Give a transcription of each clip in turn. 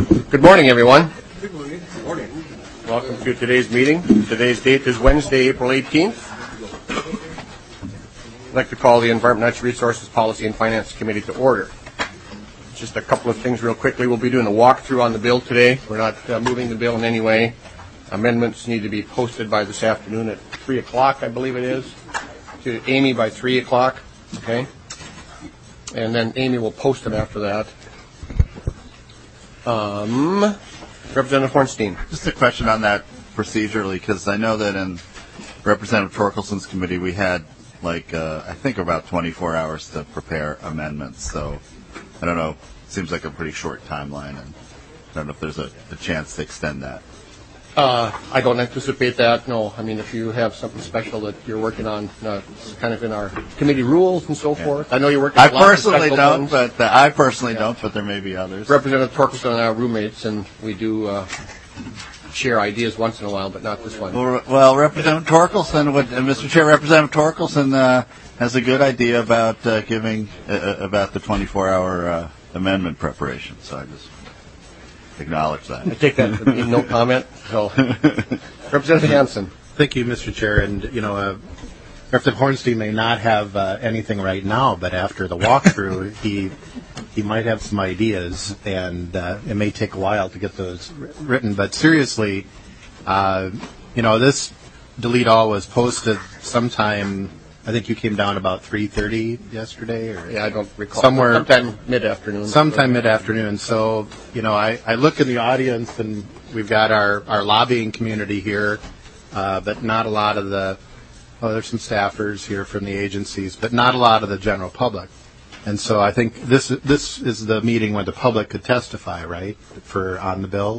Good morning, everyone. Good morning. Good morning. Welcome to today's meeting. Today's date is Wednesday, April 18th. I'd like to call the Environment, Natural Resources Policy and Finance Committee to order. Just a couple of things real quickly. We'll be doing a walkthrough on the bill today. We're not moving the bill in any way. Amendments need to be posted by this afternoon at 3 o'clock, I believe it is, to Amy by 3 o'clock. Okay? And then Amy will post them after that. Representative Hornstein. Just a question on that procedurally, because I know that in Representative Torkelson's committee we had, I think about 24 hours to prepare amendments. So, I don't know, seems like a pretty short timeline, and I don't know if there's a chance to extend that. I don't anticipate that, no. I mean, if you have something special that you're working on, it's kind of in our committee rules and so forth. I know you're working on I personally don't, but there may be others. Representative Torkelson and I are roommates, and we do share ideas once in a while, but not this one. Well, Representative Torkelson, Mr. Chair, Representative Torkelson has a good idea about giving about the 24-hour amendment preparation, so I just acknowledge that. I take that to mean no comment. So, Representative Hansen. Thank you, Mr. Chair. And, Representative Hornstein may not have anything right now, but after the walkthrough, he might have some ideas, and it may take a while to get those written. But seriously, this delete all was posted sometime. I think you came down about 3:30 yesterday, or I don't recall. Sometime mid-afternoon. Sometime mid-afternoon. So, I look in the audience, and we've got our lobbying community here, but not a lot of there's some staffers here from the agencies, but not a lot of the general public. And so I think this is the meeting where the public could testify, right, on the bill?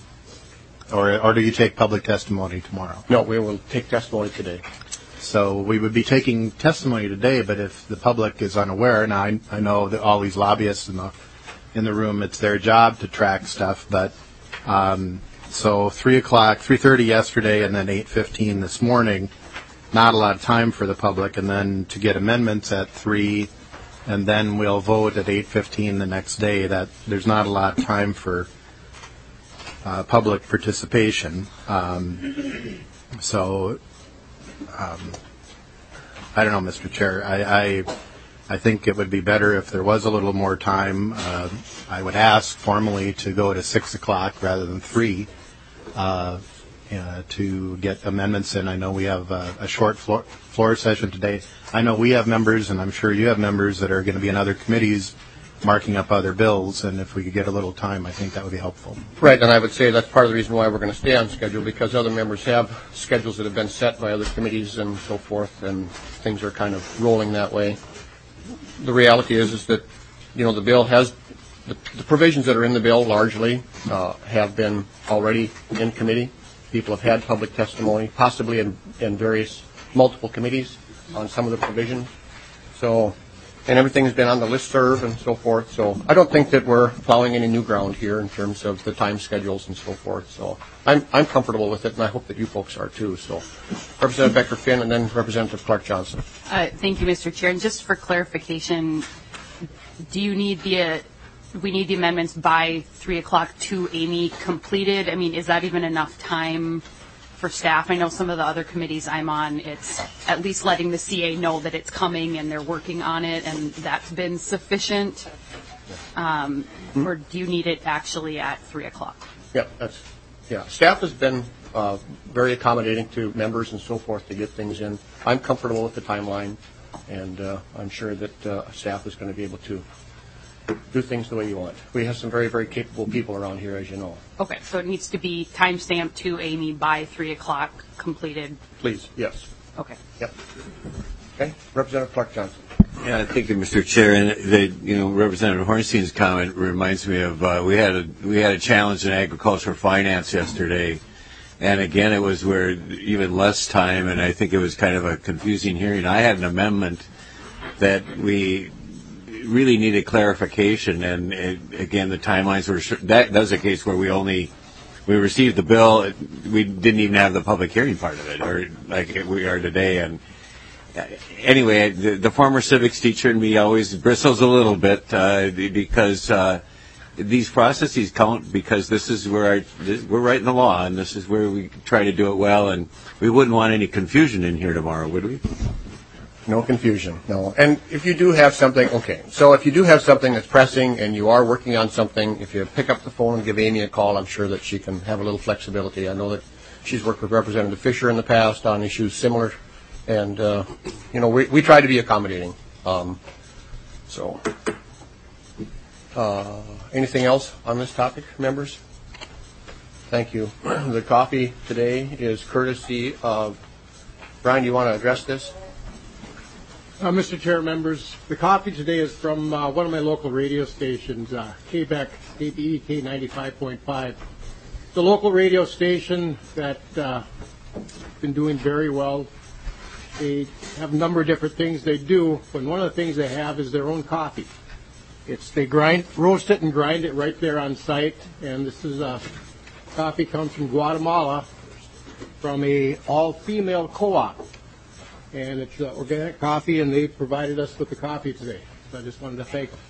Or do you take public testimony tomorrow? No, we will take testimony today. So we would be taking testimony today, but if the public is unaware, now I know that all these lobbyists in the room, it's their job to track stuff, but so 3 o'clock, 3:30 yesterday, and then 8:15 this morning, not a lot of time for the public, and then to get amendments at 3, and then we'll vote at 8:15 the next day. That there's not a lot of time for public participation. I don't know, Mr. Chair. I think it would be better if there was a little more time. I would ask formally to go to 6 o'clock rather than 3 to get amendments in. I know we have a short floor session today. I know we have members, and I'm sure you have members that are going to be in other committees marking up other bills, and if we could get a little time, I think that would be helpful. Right, and I would say that's part of the reason why we're going to stay on schedule, because other members have schedules that have been set by other committees and so forth, and things are kind of rolling that way. The reality is that, the bill has, the provisions that are in the bill largely have been already in committee. People have had public testimony, possibly in various multiple committees on some of the provisions. So, and everything's been on the listserv and so forth. So I don't think that we're plowing any new ground here in terms of the time schedules and so forth. So I'm comfortable with it, and I hope that you folks are too. So Representative Becker-Finn, and then Representative Clark-Johnson. Thank you, Mr. Chair. And just for clarification, we need the amendments by 3 o'clock to Amy completed? I mean, is that even enough time for staff? I know some of the other committees I'm on, it's at least letting the CA know that it's coming and they're working on it, and that's been sufficient. Or do you need it actually at 3 o'clock? Staff has been very accommodating to members and so forth to get things in. I'm comfortable with the timeline, and I'm sure that staff is going to be able to do things the way you want. We have some very, very capable people around here, as you know. Okay, so it needs to be timestamped to Amy by 3 o'clock completed? Please, yes. Okay. Yep. Okay, Representative Clark-Johnson. Yeah, thank you, Mr. Chair. And Representative Hornstein's comment reminds me of we had a challenge in agricultural finance yesterday, and again it was where even less time, and I think it was kind of a confusing hearing. I had an amendment that we really needed clarification, and again the timelines were that was a case where we received the bill, we didn't even have the public hearing part of it, or like we are today. And anyway, the former civics teacher in me always bristles a little bit because these processes count because this is where we're writing the law, and this is where we try to do it well, and we wouldn't want any confusion in here tomorrow, would we? No confusion, no. And if you do have something, okay, so if you do have something that's pressing and you are working on something, if you pick up the phone and give Amy a call, I'm sure that she can have a little flexibility. I know that she's worked with Representative Fisher in the past on issues similar, and, we try to be accommodating. Anything else on this topic, members? Thank you. The coffee today is courtesy of, Brian, do you want to address this? Mr. Chair, members, the coffee today is from one of my local radio stations, KBEC, KBEK 95.5. The local radio station that been doing very well. They have a number of different things they do, but one of the things they have is their own coffee. They roast it and grind it right there on site, and this is coffee comes from Guatemala, from a all-female co-op. And it's organic coffee, and they provided us with the coffee today. So I just wanted to thank them.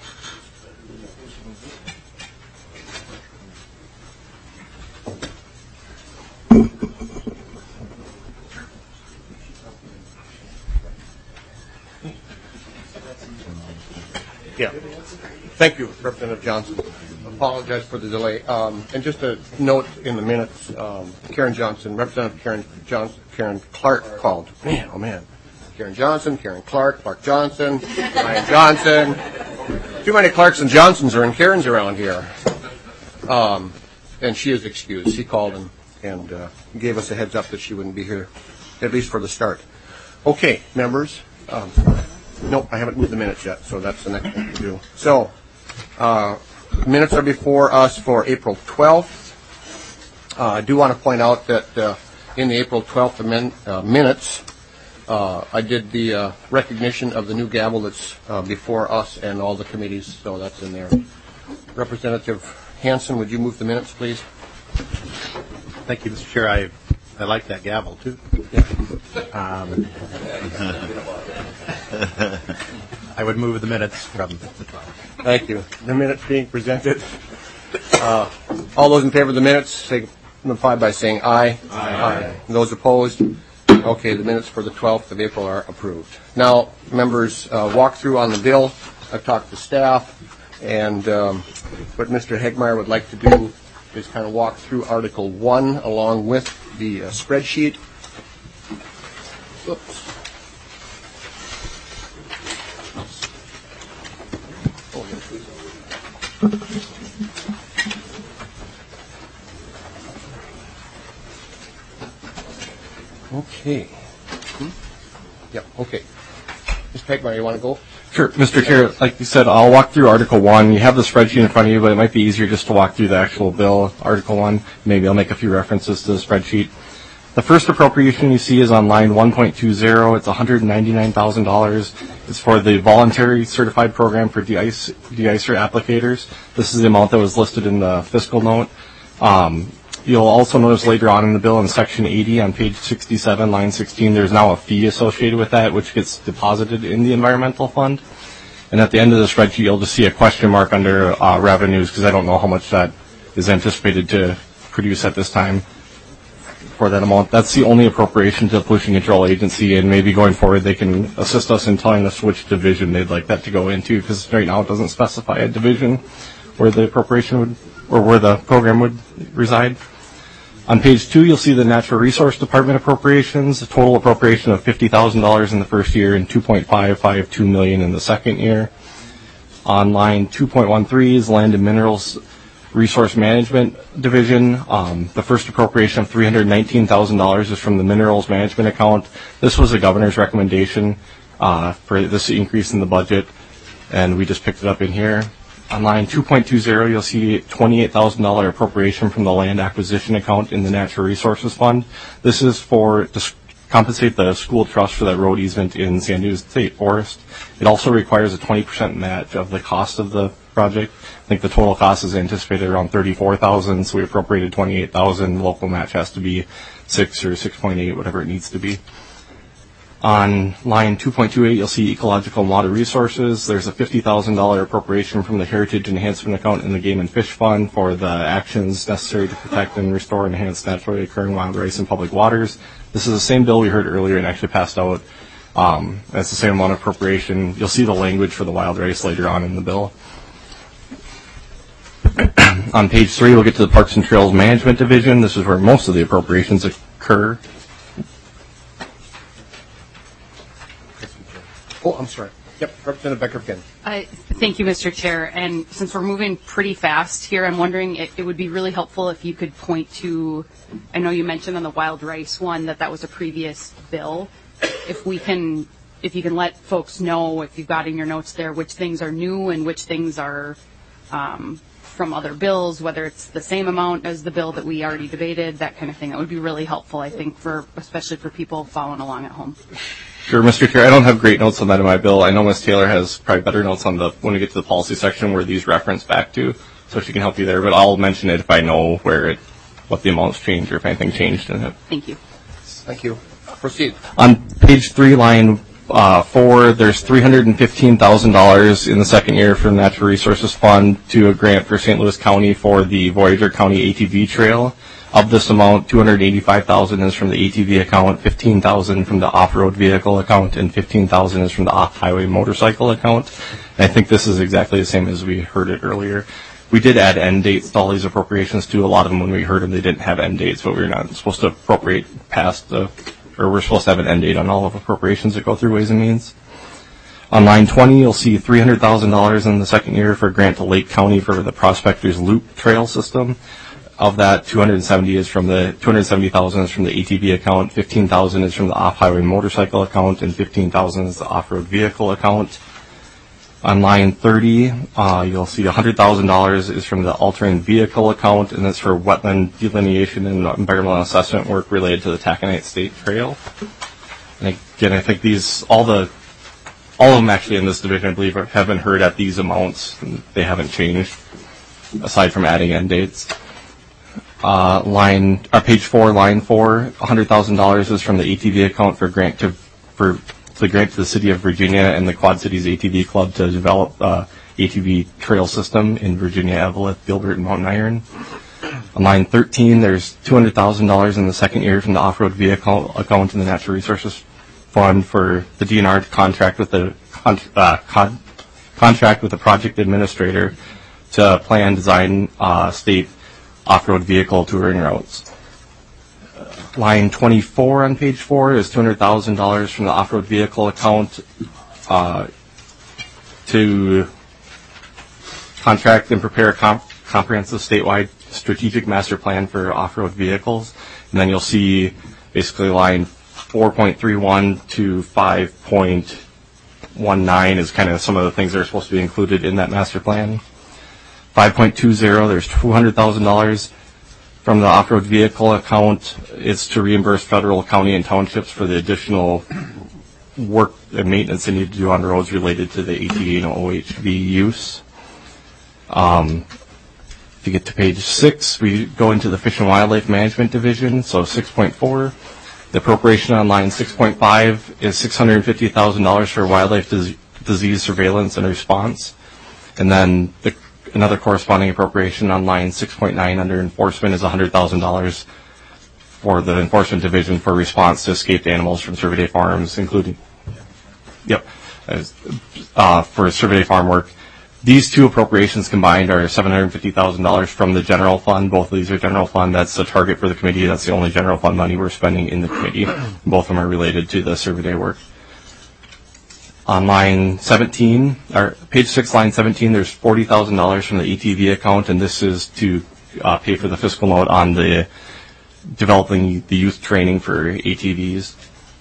Yeah. Thank you, Representative Johnson. Apologize for the delay. And just a note in the minutes, Karen Johnson, Representative Karen Clark called. Man, oh man. Karen Johnson, Karen Clark, Clark Johnson, Ryan Johnson. Too many Clarks and Johnsons are in Karens around here. And she is excused. She called and gave us a heads up that she wouldn't be here, at least for the start. Okay, members. Nope, I haven't moved the minutes yet, so that's the next thing to do. So, minutes are before us for April 12th. I do want to point out that in the April 12th minutes, I did the recognition of the new gavel that's before us and all the committees, so that's in there. Representative Hansen, would you move the minutes, please? Thank you, Mr. Chair. I like that gavel, too. I would move the minutes from the 12th. Thank you. The minutes being presented. All those in favor of the minutes, signify by saying aye. Aye. Those opposed? Okay, the minutes for the 12th of April are approved. Now, members, walk through on the bill. I've talked to staff, and what Mr. Hegmeyer would like to do is kind of walk through Article 1 along with the spreadsheet. Oops. Okay. Yep, okay. Mr. Hegmeyer, you want to go? Sure, Mr. Chair, like you said, I'll walk through Article 1. You have the spreadsheet in front of you, but it might be easier just to walk through the actual bill, Article 1. Maybe I'll make a few references to the spreadsheet. The first appropriation you see is on line 1.20. It's $199,000. It's for the voluntary certified program for de-icer applicators. This is the amount that was listed in the fiscal note. You'll also notice later on in the bill in Section 80 on page 67, line 16, there's now a fee associated with that, which gets deposited in the environmental fund. And at the end of the spreadsheet, you'll just see a question mark under revenues, because I don't know how much that is anticipated to produce at this time for that amount. That's the only appropriation to the Pollution Control Agency, and maybe going forward they can assist us in telling us which division they'd like that to go into, because right now it doesn't specify a division where the appropriation would, or where the program would reside. On page 2, you'll see the Natural Resource Department appropriations, a total appropriation of $50,000 in the first year and $2.552 million in the second year. On line 2.13 is Land and Minerals Resource Management Division. The first appropriation of $319,000 is from the Minerals Management account. This was the governor's recommendation for this increase in the budget, and we just picked it up in here. On line 2.20, you'll see $28,000 appropriation from the land acquisition account in the Natural Resources Fund. This is to compensate the school trust for that road easement in San Diego State Forest. It also requires a 20% match of the cost of the project. I think the total cost is anticipated around $34,000, so we appropriated $28,000. Local match has to be 6 or 6.8, whatever it needs to be. On line 2.28, you'll see ecological and water resources. There's a $50,000 appropriation from the Heritage Enhancement Account in the Game and Fish Fund for the actions necessary to protect and restore and enhance naturally occurring wild rice in public waters. This is the same bill we heard earlier and actually passed out. That's the same amount of appropriation. You'll see the language for the wild rice later on in the bill. On page 3, we'll get to the Parks and Trails Management Division. This is where most of the appropriations occur. Oh, I'm sorry. Yep, Representative Becker-Finn. Thank you, Mr. Chair. And since we're moving pretty fast here, I'm wondering it would be really helpful if you could point to, I know you mentioned on the wild rice one that was a previous bill. If you can let folks know, if you've got in your notes there, which things are new and which things are from other bills, whether it's the same amount as the bill that we already debated, that kind of thing. That would be really helpful, I think, especially for people following along at home. Sure, Mr. Chair. I don't have great notes on that in my bill. I know Ms. Taylor has probably better notes on when we get to the policy section where these reference back to, so she can help you there. But I'll mention it if I know what the amounts changed or if anything changed in it. Thank you. Thank you. Proceed. On page 3, line 4, there's $315,000 in the second year from the Natural Resources Fund to a grant for St. Louis County for the Voyager County ATV Trail. Of this amount, $285,000 is from the ATV account, $15,000 from the off-road vehicle account, and $15,000 is from the off-highway motorcycle account. And I think this is exactly the same as we heard it earlier. We did add end dates to all these appropriations too. A lot of them, when we heard them, they didn't have end dates, but we're not supposed to appropriate we're supposed to have an end date on all of appropriations that go through Ways and Means. On line 20, you'll see $300,000 in the second year for a grant to Lake County for the Prospectors Loop Trail System. Of that, $270,000 is from the ATV account, $15,000 is from the off-highway motorcycle account, and $15,000 is the off-road vehicle account. On line 30, you'll see $100,000 is from the altering vehicle account, and that's for wetland delineation and environmental assessment work related to the Taconite State Trail. And again, I think all of them actually in this division, I believe, have been heard at these amounts. They haven't changed, aside from adding end dates. Page 4, line 4, $100,000 is from the ATV account for grant to the City of Virginia and the Quad Cities ATV Club to develop ATV trail system in Virginia, Eveleth, Gilbert, and Mountain Iron. On line 13, there's $200,000 in the second year from the off-road vehicle account in the Natural Resources Fund for the DNR to contract with the project administrator to plan, design, state off-road vehicle touring routes. Line 24 on page 4 is $200,000 from the off-road vehicle account to contract and prepare a comprehensive statewide strategic master plan for off-road vehicles. And then you'll see basically line 4.31 to 5.19 is kind of some of the things that are supposed to be included in that master plan. 5.20, there's $200,000 from the off-road vehicle account. It's to reimburse federal, county, and townships for the additional work and maintenance they need to do on roads related to the ATA and OHV use. If you get to page 6, we go into the Fish and Wildlife Management Division, so 6.4. The appropriation on line 6.5 is $650,000 for wildlife disease surveillance and response. And then another corresponding appropriation on line 6.9 under enforcement is $100,000 for the enforcement division for response to escaped animals from Survey Day farms, including, for Survey Day farm work. These two appropriations combined are $750,000 from the general fund. Both of these are general fund. That's the target for the committee. That's the only general fund money we're spending in the committee. Both of them are related to the Survey Day work. On line 17, or page 6, line 17, there's $40,000 from the ATV account, and this is to pay for the fiscal note on the developing the youth training for ATVs.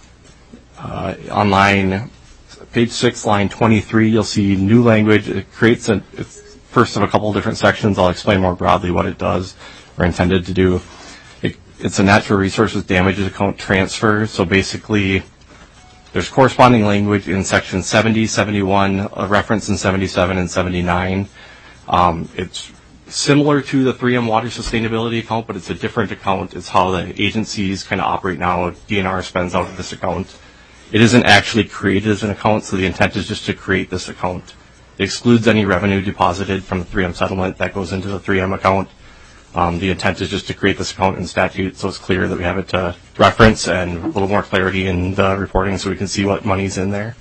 On page 6, line 23, you'll see new language. It creates it's first of a couple of different sections. I'll explain more broadly what it does or intended to do. It's a natural resources damages account transfer. So basically, there's corresponding language in section 70, 71, a reference in 77 and 79. It's similar to the 3M water sustainability account, but it's a different account. It's how the agencies kind of operate now. DNR spends out of this account. It isn't actually created as an account, so the intent is just to create this account. It excludes any revenue deposited from the 3M settlement that goes into the 3M account. The intent is just to create this account in statute so it's clear that we have it to reference and a little more clarity in the reporting so we can see what money's in there.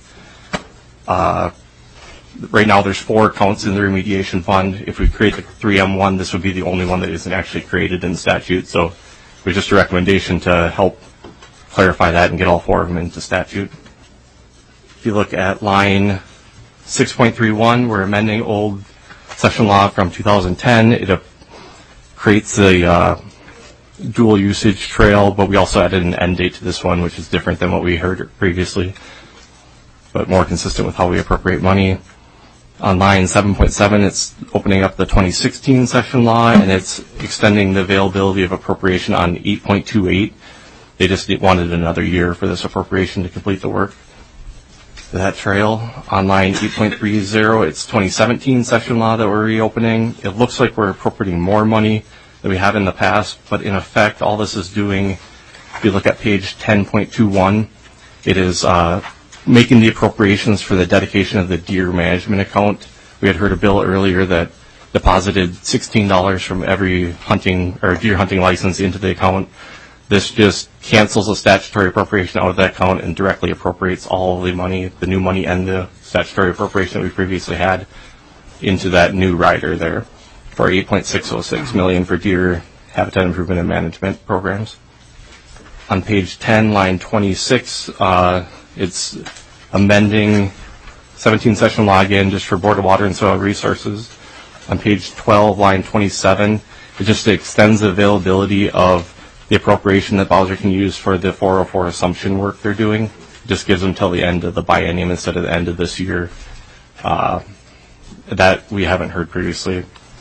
Right now there's 4 accounts in the remediation fund. If we create the 3M one, this would be the only one that isn't actually created in statute. So it was just a recommendation to help clarify that and get all 4 of them into statute. If you look at line 6.31, we're amending old session law from 2010. It creates the dual usage trail, but we also added an end date to this one, which is different than what we heard previously, but more consistent with how we appropriate money. On line 7.7, it's opening up the 2016 session law, and it's extending the availability of appropriation on 8.28. They just wanted another year for this appropriation to complete the work. That trail. On line 8.30, it's 2017 session law that we're reopening. It looks like we're appropriating more money than we have in the past, but in effect, all this is doing, if you look at page 10.21, it is making the appropriations for the dedication of the deer management account. We had heard a bill earlier that deposited $16 from every hunting or deer hunting license into the account. This just cancels the statutory appropriation out of that account and directly appropriates all the money, the new money and the statutory appropriation that we previously had, into that new rider there for $8.606 million for deer habitat improvement and management programs. On page 10, line 26, it's amending 17 session law again just for Board of Water and Soil Resources. On page 12, line 27, it just extends the availability of the appropriation that Bowser can use for the 404 assumption work they're doing. It just gives them till the end of the biennium instead of the end of this year. That we haven't heard previously.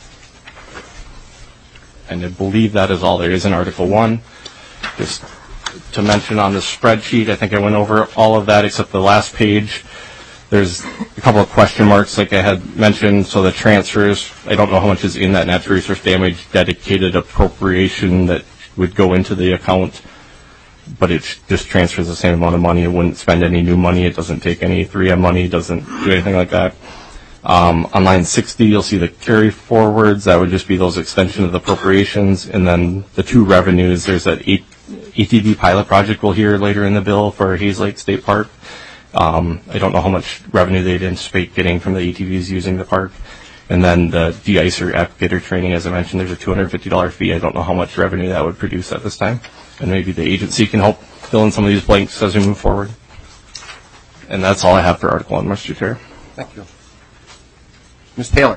And I believe that is all there is in Article 1. Just to mention on the spreadsheet, I think I went over all of that except the last page. There's a couple of question marks like I had mentioned. So the transfers, I don't know how much is in that natural resource damage dedicated appropriation that would go into the account, but it just transfers the same amount of money. It wouldn't spend any new money. It doesn't take any 3M money. It doesn't do anything like that. On line 60, you'll see the carry forwards. That would just be those extension of the appropriations. And then the 2 revenues, there's that ATV pilot project we'll hear later in the bill for Hayes Lake State Park. I don't know how much revenue they'd anticipate getting from the ATVs using the park. And then the de-icer applicator training, as I mentioned, there's a $250 fee. I don't know how much revenue that would produce at this time. And maybe the agency can help fill in some of these blanks as we move forward. And that's all I have for Article 1, Mr. Chair. Thank you. Ms. Taylor.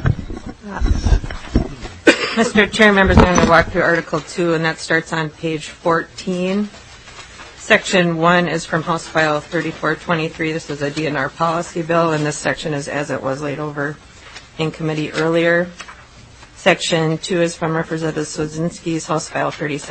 Mr. Chair, members, I'm going to walk through Article 2, and that starts on page 14. Section 1 is from House File 3423. This is a DNR policy bill, and this section is as it was laid over in committee earlier. Section 2 is from Representative Swedzinski's House File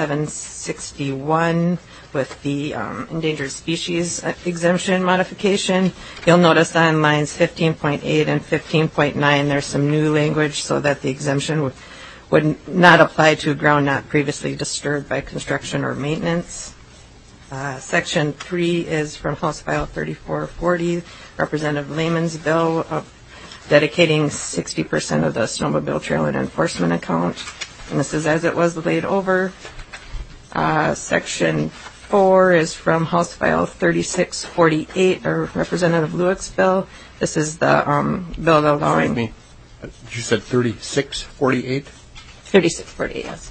3761 with the endangered species exemption modification. You'll notice on lines 15.8 and 15.9 there's some new language so that the exemption would not apply to ground not previously disturbed by construction or maintenance. Section 3 is from House File 3440, Representative Lehman's bill dedicating 60% of the snowmobile trail and enforcement account. And this is as it was laid over. Section 4 is from House File 3648, or Representative Lewick's bill. This is the bill allowing... Excuse me. You said 3648? 3648, yes.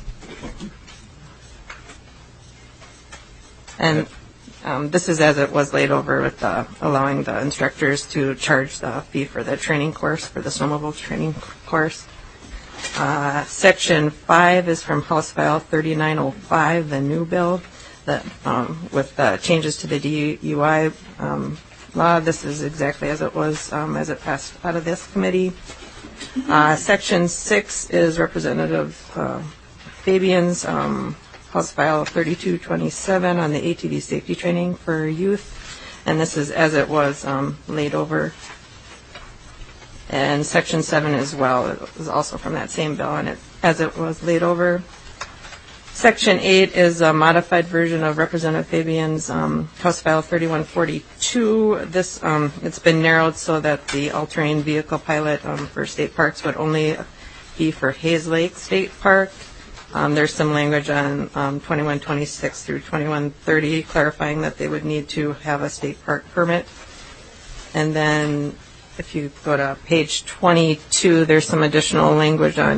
And this is as it was laid over with allowing the instructors to charge the fee for the training course, for the snowmobile training course. Section 5 is from House File 3905, the new bill that with changes to the DUI law. This is exactly as it was as it passed out of this committee. Section 6 is Representative Fabian's House File 3227 on the ATV safety training for youth, and this is as it was laid over. And Section 7 as well, it was also from that same bill, and as it was laid over. Section 8 is a modified version of Representative Fabian's House File 3142. This it's been narrowed so that the all-terrain vehicle pilot for state parks would only be for Hayes Lake State Park. There's some language on 2126 through 2130 clarifying that they would need to have a state park permit. And then if you go to page 22, there's some additional language on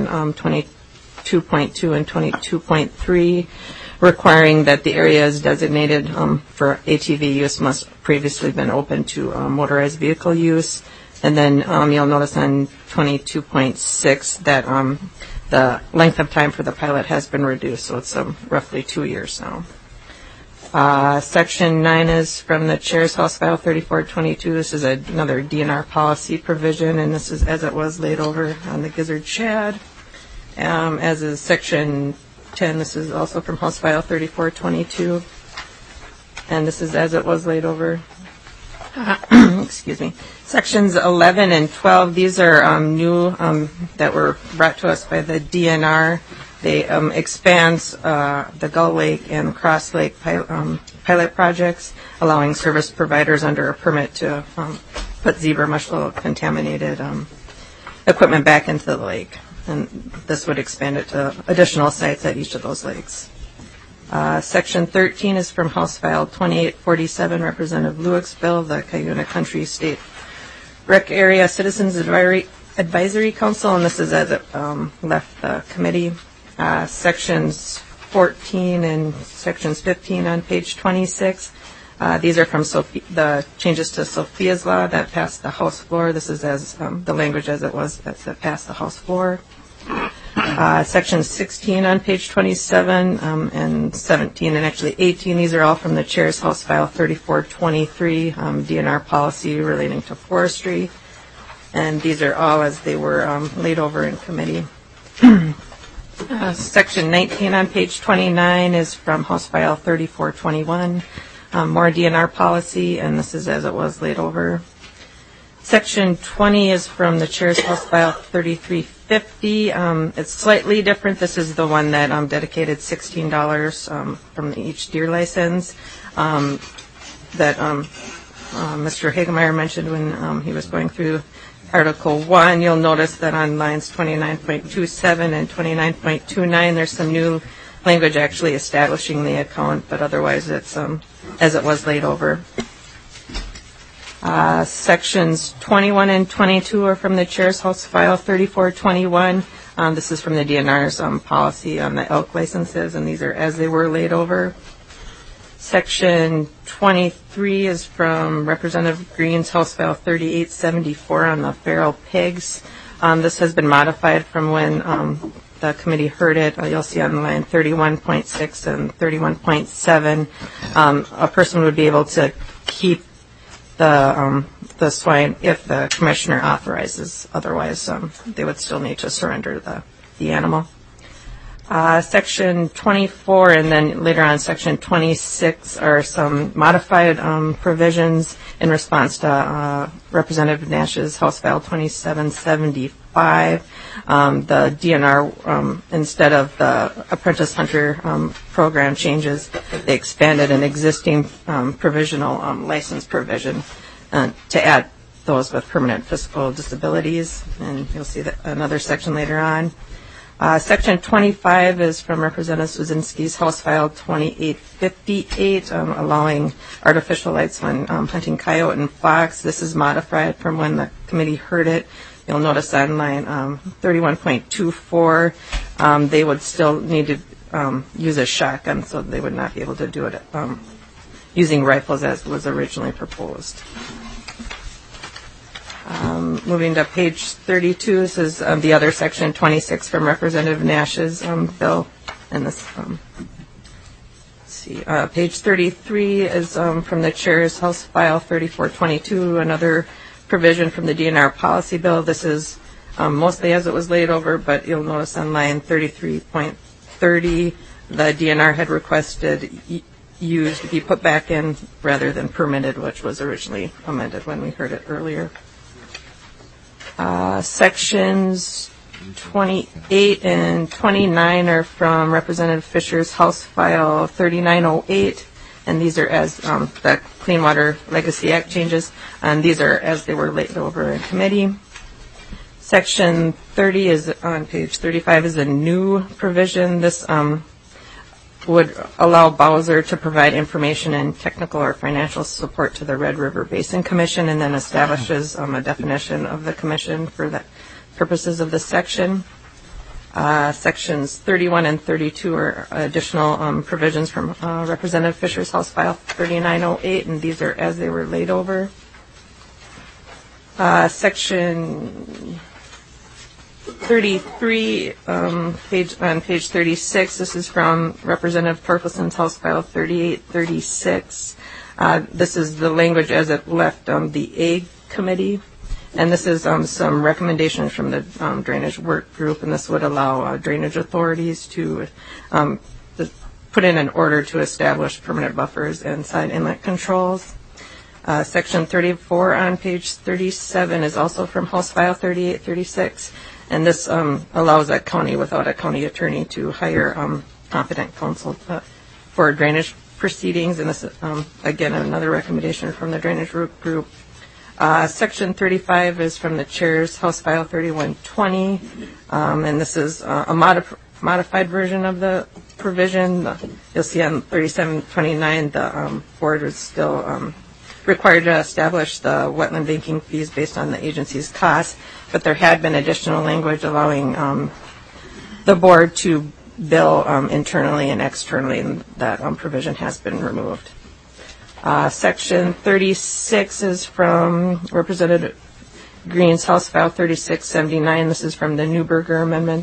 22.2 and 22.3 requiring that the area is designated for ATV use must previously been open to motorized vehicle use. And then you'll notice on 22.6 that the length of time for the pilot has been reduced, so it's roughly 2 years now. Section 9 is from the Chair's House File 3422. This is another DNR policy provision, and this is as it was laid over on the Gizzard Shad. As is Section 10, this is also from House File 3422, and this is as it was laid over. Excuse me. Sections 11 and 12, these are new that were brought to us by the DNR. They expands the Gull Lake and Cross Lake pilot projects, allowing service providers under a permit to put zebra mussel contaminated equipment back into the lake. And this would expand it to additional sites at each of those lakes. Section 13 is from House File 2847, Representative Lueck's bill, the Cuyuna Country State Rec Area Citizens Advisory Council, and this is as it left the committee. Sections 14 and sections 15 on page 26. These are from the changes to Sophia's Law that passed the House floor. This is as the language as it was that passed the House floor. Section 16 on page 27 and 17 and actually 18. These are all from the Chair's House File 3423, DNR policy relating to forestry. And these are all as they were laid over in committee. Section 19 on page 29 is from House File 3421, more DNR policy, and this is as it was laid over. Section 20 is from the Chair's House File 3350. It's slightly different. This is the one that dedicated $16 from each deer license that Mr. Hagemeyer mentioned when he was going through Article 1. You'll notice that on lines 29.27 and 29.29, there's some new language actually establishing the account, but otherwise it's as it was laid over. Sections 21 and 22 are from the Chair's House File 3421. This is from the DNR's policy on the elk licenses, and these are as they were laid over. Section 23 is from Representative Green's House File 3874 on the feral pigs. This has been modified from when the committee heard it. You'll see on line 31.6 and 31.7, a person would be able to keep the swine if the commissioner authorizes. Otherwise, they would still need to surrender the animal. Section 24 and then later on Section 26 are some modified provisions in response to Representative Nash's House File 2775. The DNR, instead of the apprentice hunter program changes, they expanded an existing provisional license provision to add those with permanent physical disabilities, and you'll see that another section later on. Section 25 is from Representative Suzinski's House File 2858, allowing artificial lights when hunting coyote and fox. This is modified from when the committee heard it. You'll notice on line 31.24, they would still need to use a shotgun, so they would not be able to do it using rifles as was originally proposed. Moving to page 32, this is the other section 26 from Representative Nash's bill. And this, page 33 is from the Chair's House File 3422, another provision from the DNR policy bill. This is mostly as it was laid over, but you'll notice on line 33.30, the DNR had requested used to be put back in rather than permitted, which was originally amended when we heard it earlier. Sections 28 and 29 are from Representative Fisher's House File 3908, and these are as the Clean Water Legacy Act changes, and these are as they were laid over in committee. Section 30 is on page 35 is a new provision. This would allow Bowser to provide information and technical or financial support to the Red River Basin Commission, and then establishes a definition of the commission for the purposes of this section. Sections 31 and 32 are additional provisions from Representative Fisher's House File 3908, and these are as they were laid over. Section 33, on page 36, this is from Representative Torkelson's House File 3836. This is the language as it left the Ag Committee. And this is some recommendations from the drainage work group, and this would allow drainage authorities to put in an order to establish permanent buffers and side inlet controls. Section 34 on page 37 is also from House File 3836, and this allows a county without a county attorney to hire competent counsel for drainage proceedings, and this again another recommendation from the drainage work group. Section 35 is from the chair's House File 3120, and this is a modified version of the provision. You'll see on 3729 the board is still required to establish the wetland banking fees based on the agency's costs, but there had been additional language allowing the board to bill internally and externally, and that provision has been removed. Section 36 is from Representative Green's House File 3679. This is from the Neuberger Amendment,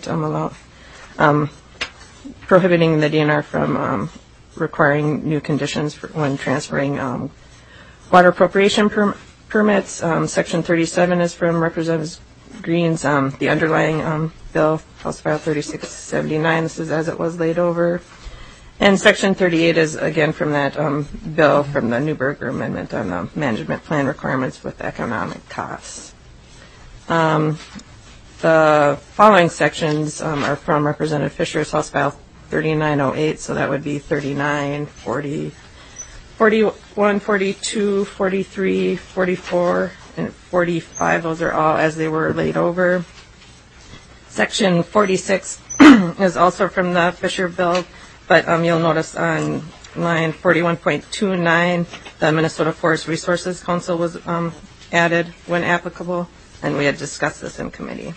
prohibiting the DNR from requiring new conditions when transferring water appropriation permits. Section 37 is from Representative Green's, the underlying bill, House File 3679. This is as it was laid over. And Section 38 is, again, from that bill from the Neuberger Amendment on the management plan requirements with economic costs. The following sections are from Representative Fisher's House File 3908, so that would be 39, 40, 41, 42, 43, 44, and 45. Those are all as they were laid over. Section 46 is also from the Fisher bill, but you'll notice on line 41.29, the Minnesota Forest Resources Council was added when applicable, and we had discussed this in committee.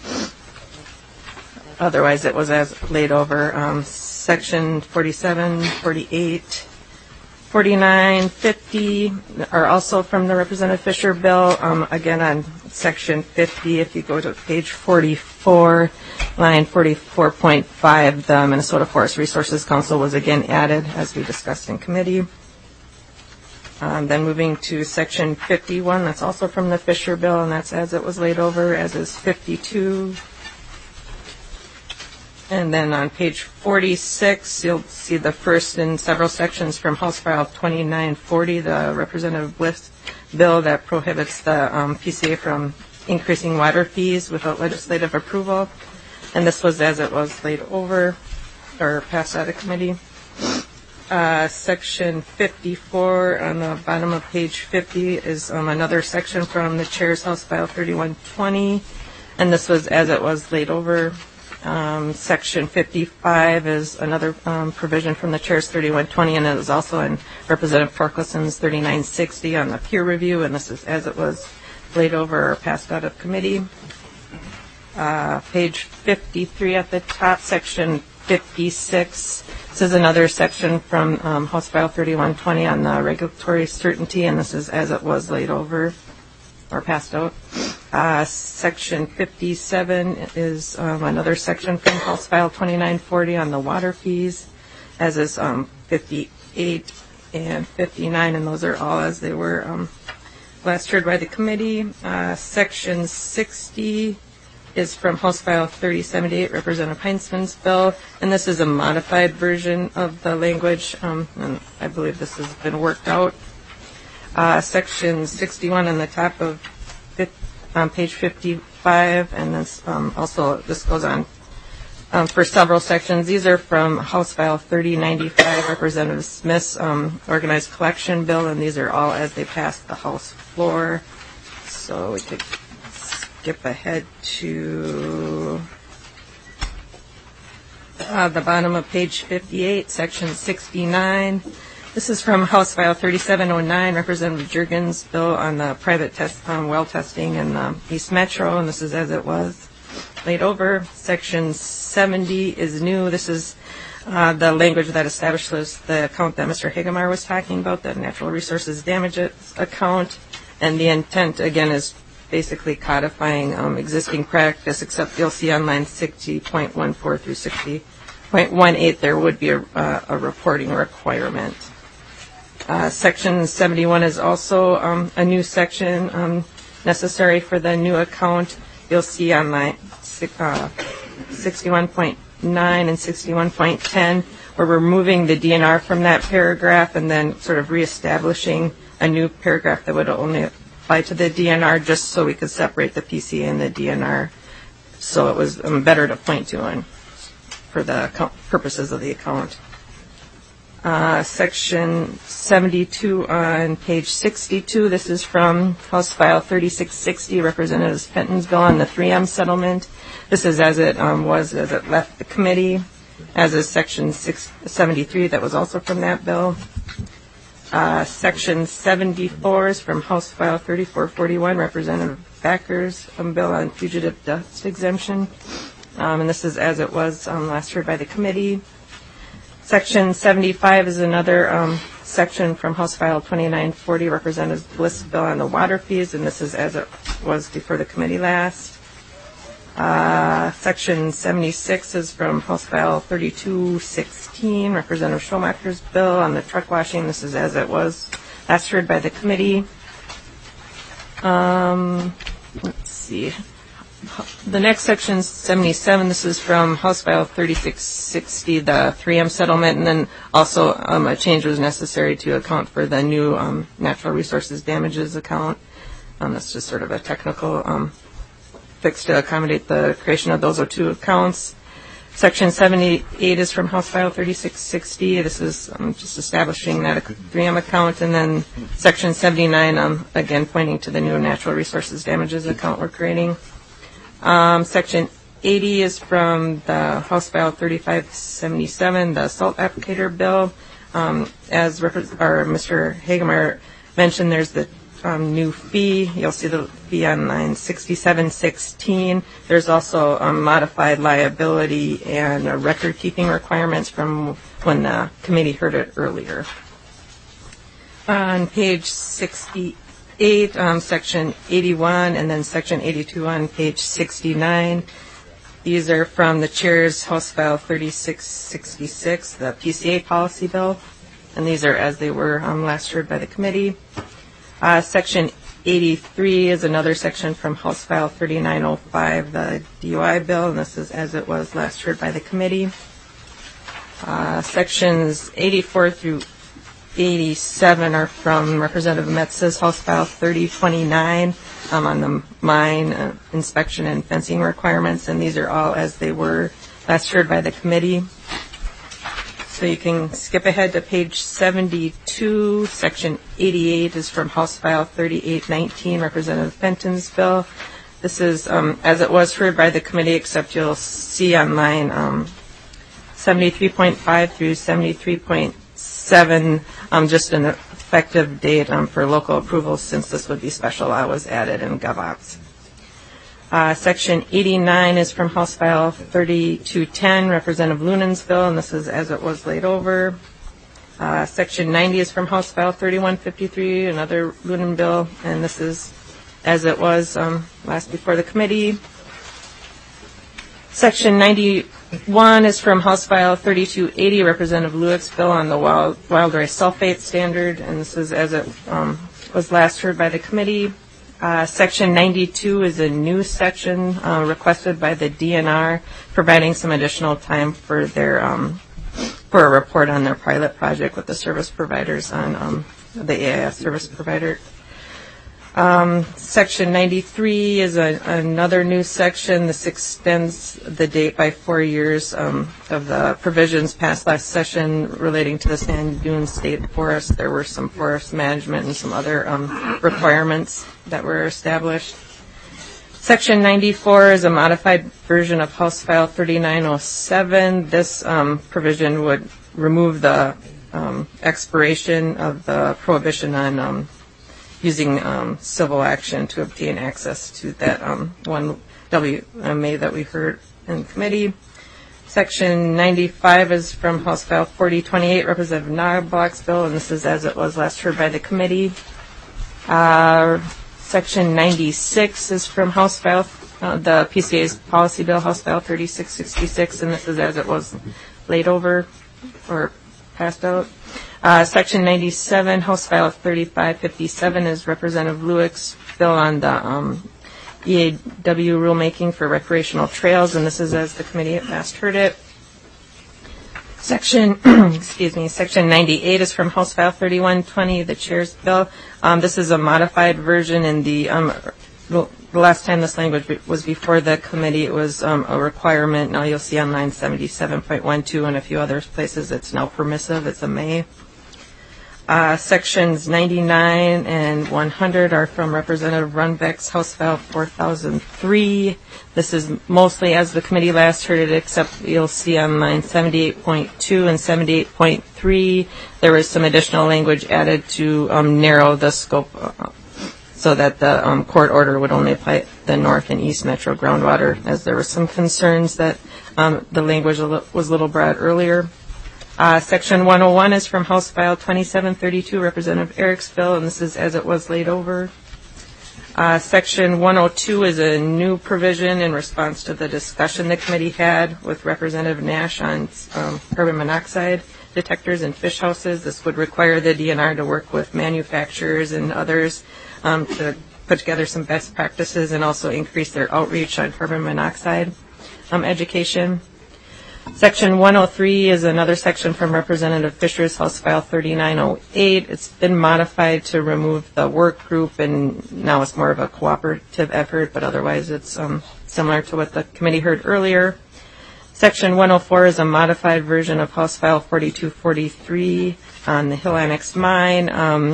Otherwise, it was as laid over. Section 47, 48, 49, 50 are also from the Representative Fisher bill. Again, on Section 50, if you go to page 44, line 44.5, the Minnesota Forest Resources Council was again added, as we discussed in committee. Then moving to Section 51, that's also from the Fisher bill, and that's as it was laid over, as is 52. And then on page 46, you'll see the first in several sections from House File 2940, the Representative Bliss bill that prohibits the PCA from increasing water fees without legislative approval. And this was as it was laid over or passed out of committee. Section 54 on the bottom of page 50 is another section from the Chair's House File 3120, and this was as it was laid over. Section 55 is another provision from the Chair's 3120, and it is also in Representative Torkelson's 3960 on the peer review, and this is as it was laid over or passed out of committee. Page 53 at the top, Section 56. This is another section from House File 3120 on the regulatory certainty, and this is as it was laid over or passed out. Section 57 is another section from House File 2940 on the water fees, as is 58 and 59, and those are all as they were last heard by the committee. Section 60 is from House File 3078, Representative Heinzman's bill, and this is a modified version of the language, and I believe this has been worked out. Section 61 on the top of on page 55, and this also this goes on for several sections. These are from House File 3095, Representative Smith's organized collection bill, and these are all as they passed the House floor. So we could skip ahead to the bottom of page 58, section 69. This is from House File 3709, Representative Juergens' bill on the private well testing in East Metro, and this is as it was laid over. Section 70 is new. This is the language that establishes the account that Mr. Hagemeyer was talking about, the natural resources damages account, and the intent, again, is basically codifying existing practice, except you'll see on line 60.14 through 60.18 there would be a reporting requirement. Section 71 is also a new section necessary for the new account. You'll see on line 61.9 and 61.10 we're removing the DNR from that paragraph and then sort of reestablishing a new paragraph that would only apply to the DNR, just so we could separate the PCA and the DNR, so it was better to point to one for the purposes of the account. Section 72 on page 62. This is from House File 3660, Representative Fenton's bill on the 3M settlement. This is as it was as it left the committee, as is Section 73 that was also from that bill. Section 74 is from House File 3441, Representative Backer's bill on fugitive dust exemption. And this is as it was last heard by the committee. Section 75 is another section from House File 2940, Representative Bliss' bill on the water fees, and this is as it was before the committee last. Section 76 is from House File 3216, Representative Schomacher's bill on the truck washing. This is as it was last heard by the committee. Let's see. The next section, 77, this is from House File 3660, the 3M settlement, and then also a change was necessary to account for the new natural resources damages account. That's just sort of a technical fix to accommodate the creation of those two accounts. Section 78 is from House File 3660. This is just establishing that 3M account, and then Section 79, again, pointing to the new natural resources damages account we're creating. Section 80 is from the House File 3577, the salt applicator bill. As Mr. Hagemeyer mentioned, there's the new fee. You'll see the fee on line 6716. There's also modified liability and record-keeping requirements from when the committee heard it earlier. On page 68, Section 81, and then Section 82 on page 69. These are from the Chair's House File 3666, the PCA policy bill, and these are as they were last heard by the committee. Section 83 is another section from House File 3905, the DUI bill, and this is as it was last heard by the committee. Sections 84 through 87 are from Representative Metz's House File 3029 on the mine inspection and fencing requirements, and these are all as they were last heard by the committee. So you can skip ahead to page 72. Section 88 is from House File 3819, Representative Fenton's bill. This is as it was heard by the committee, except you'll see on line 73.5 through 73.7 just an effective date for local approval, since this would be special law was added in GovOps. Section 89 is from House File 3210, Representative Lunen's bill, and this is as it was laid over. Section 90 is from House File 3153, another Lunen bill, and this is as it was last before the committee. Section 91 is from House File 3280, Representative Lewick's bill on the wild rice sulfate standard, and this is as it was last heard by the committee. Section 92 is a new section requested by the DNR, providing some additional time for their for a report on their pilot project with the service providers on the AIS service provider. Section 93 is another new section. This extends the date by 4 years of the provisions passed last session relating to the Sand Dunes State Forest. There were some forest management and some other requirements that were established. Section 94 is a modified version of House File 3907. This provision would remove the expiration of the prohibition on using civil action to obtain access to that one WMA that we heard in committee. Section 95 is from House File 4028, Representative Knobloch's bill, and this is as it was last heard by the committee. Section 96 is from House File, the PCA's policy bill, House File 3666, and this is as it was laid over or passed out. Section 97, House File 3557 is Representative Lewick's bill on the EAW rulemaking for recreational trails, and this is as the committee last heard it. Section 98 is from House File 3120, the chair's bill. This is a modified version. In the last time this language was before the committee, it was a requirement. Now you'll see on line 77.12 and a few other places it's now permissive. It's a may. Sections 99 and 100 are from Representative Runbeck's House File 4003. This is mostly as the committee last heard it, except you'll see on line 78.2 and 78.3 there was some additional language added to narrow the scope so that the court order would only apply the north and east metro groundwater, as there were some concerns that the language was a little broad earlier. Section 101 is from House File 2732, Representative Eric's bill, and this is as it was laid over. Section 102 is a new provision in response to the discussion the committee had with Representative Nash on carbon monoxide detectors in fish houses. This would require the DNR to work with manufacturers and others to put together some best practices and also increase their outreach on carbon monoxide education. Section 103 is another section from Representative Fisher's House File 3908. It's been modified to remove the work group, and now it's more of a cooperative effort, but otherwise it's similar to what the committee heard earlier. Section 104 is a modified version of House File 4243 on the Hill Annex mine.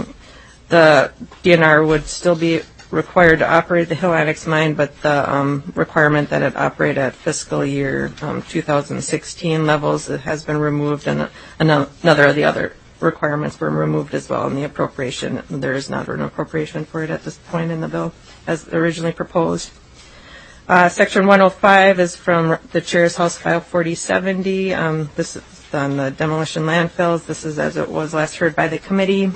The DNR would still be required to operate the Hill Annex mine, but the requirement that it operate at fiscal year 2016 levels has been removed, and another of the other requirements were removed as well in the appropriation. There is not an appropriation for it at this point in the bill as originally proposed. Section 105 is from the chair's House File 4070. This is on the demolition landfills. This is as it was last heard by the committee.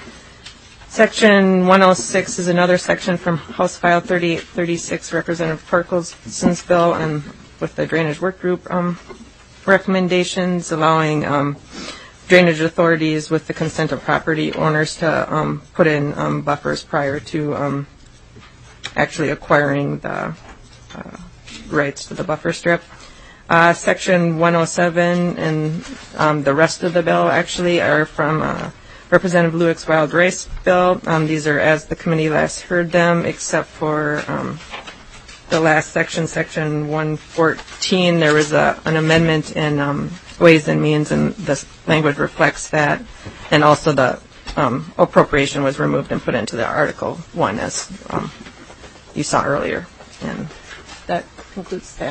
Section 106 is another section from House File 3836, Representative Torkelson's bill, and with the drainage work group recommendations, allowing drainage authorities with the consent of property owners to put in buffers prior to actually acquiring the rights to the buffer strip. Section 107 and the rest of the bill actually are from Representative Lewick's Wild Rice bill. These are as the committee last heard them, except for the last section, Section 114. There was an amendment in Ways and Means, and this language reflects that. And also the appropriation was removed and put into the Article 1, as you saw earlier. And that concludes that.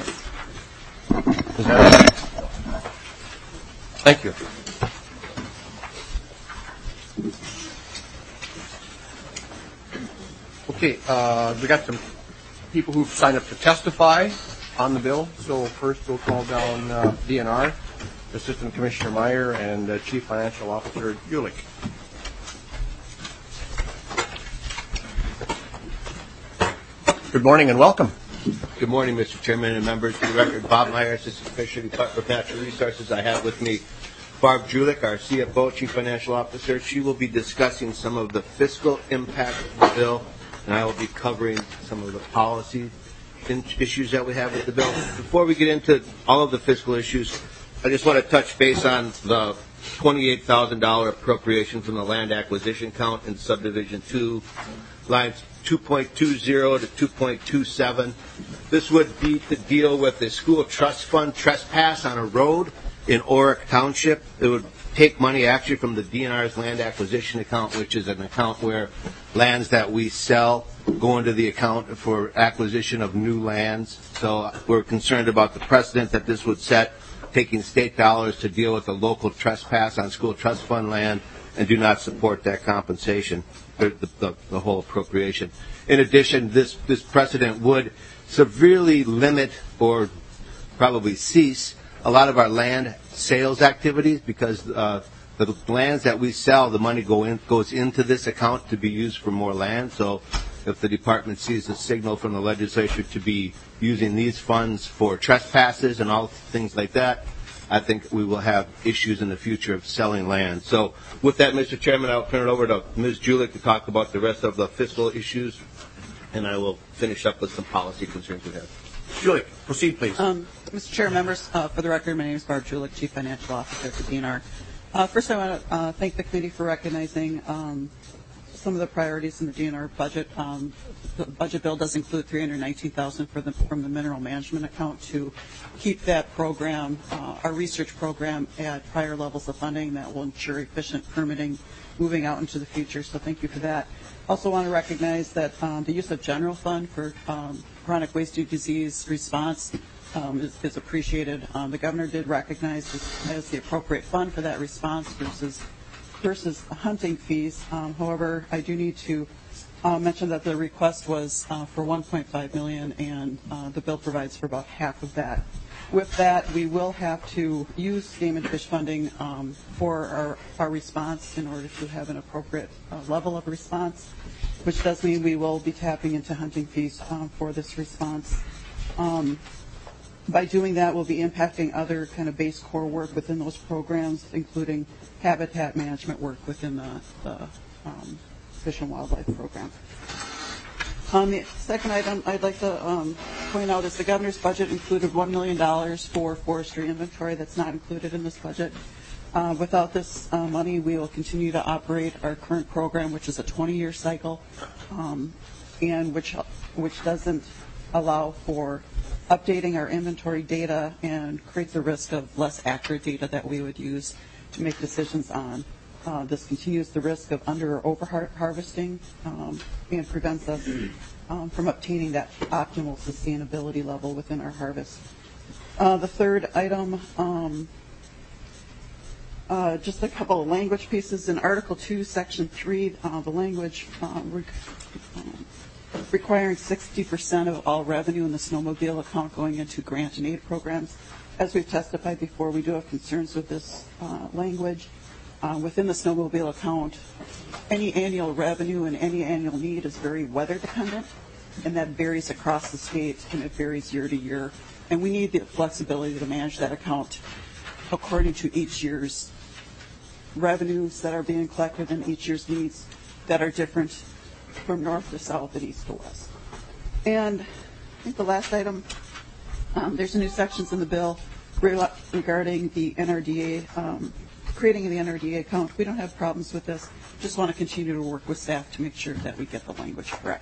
Thank you. Okay, we got some people who've signed up to testify on the bill. So first we'll call down DNR, Assistant Commissioner Meyer, and Chief Financial Officer Julich. Good morning and welcome. Good morning, Mr. Chairman and members. For the record, Bob Meyer, Assistant Commissioner, Department of Natural Resources. I have with me Barb Julich, our CFO, Chief Financial Officer. She will be discussing some of the fiscal impact of the bill, and I will be covering some of the policy issues that we have with the bill. Before we get into all of the fiscal issues, I just want to touch base on the $28,000 appropriation from the land acquisition count in subdivision 2, lines 2.20 to 2.27. This would be to deal with the school trust fund trespass on a road in Oric Township. It would take money actually from the DNR's land acquisition account, which is an account where lands that we sell go into the account for acquisition of new lands. So we're concerned about the precedent that this would set, taking state dollars to deal with a local trespass on school trust fund land, and do not support that compensation, the whole appropriation. In addition, this precedent would severely limit or probably cease a lot of our land sales activities, because the lands that we sell, the money goes into this account to be used for more land. So if the department sees a signal from the legislature to be using these funds for trespasses and all things like that, I think we will have issues in the future of selling land. So with that, Mr. Chairman, I'll turn it over to Ms. Julich to talk about the rest of the fiscal issues, and I will finish up with some policy concerns we have. Julie, proceed, please. Mr. Chair, members, for the record, my name is Barb Julich, Chief Financial Officer for DNR. First, I want to thank the committee for recognizing some of the priorities in the DNR budget. The budget bill does include $319,000 from the mineral management account to keep that program, our research program, at higher levels of funding that will ensure efficient permitting moving out into the future. So thank you for that. Also want to recognize that the use of general fund for chronic wasting disease response is appreciated. The governor did recognize this as the appropriate fund for that response versus hunting fees. However, I do need to mention that the request was for $1.5 million, and the bill provides for about half of that. With that, we will have to use game and fish funding for our response in order to have an appropriate level of response, which does mean we will be tapping into hunting fees for this response. By doing that, we'll be impacting other kind of base core work within those programs, including habitat management work within the Fish and Wildlife Program. The second item I'd like to point out is the governor's budget included $1 million for forestry inventory. That's not included in this budget. Without this money, we will continue to operate our current program, which is a 20-year cycle, and which doesn't allow for updating our inventory data and creates a risk of less accurate data that we would use to make decisions on. This continues the risk of under or over harvesting and prevents us from obtaining that optimal sustainability level within our harvest. The third item, just a couple of language pieces. In Article 2, Section 3, the language requiring 60% of all revenue in the snowmobile account going into grant and aid programs. As we've testified before, we do have concerns with this language. Within the snowmobile account, any annual revenue and any annual need is very weather dependent, and that varies across the state, and it varies year to year. And we need the flexibility to manage that account according to each year's revenues that are being collected and each year's needs that are different from north to south and east to west. And I think the last item, there's new sections in the bill regarding the NRDA, creating the NRDA account. We don't have problems with this. Just want to continue to work with staff to make sure that we get the language correct.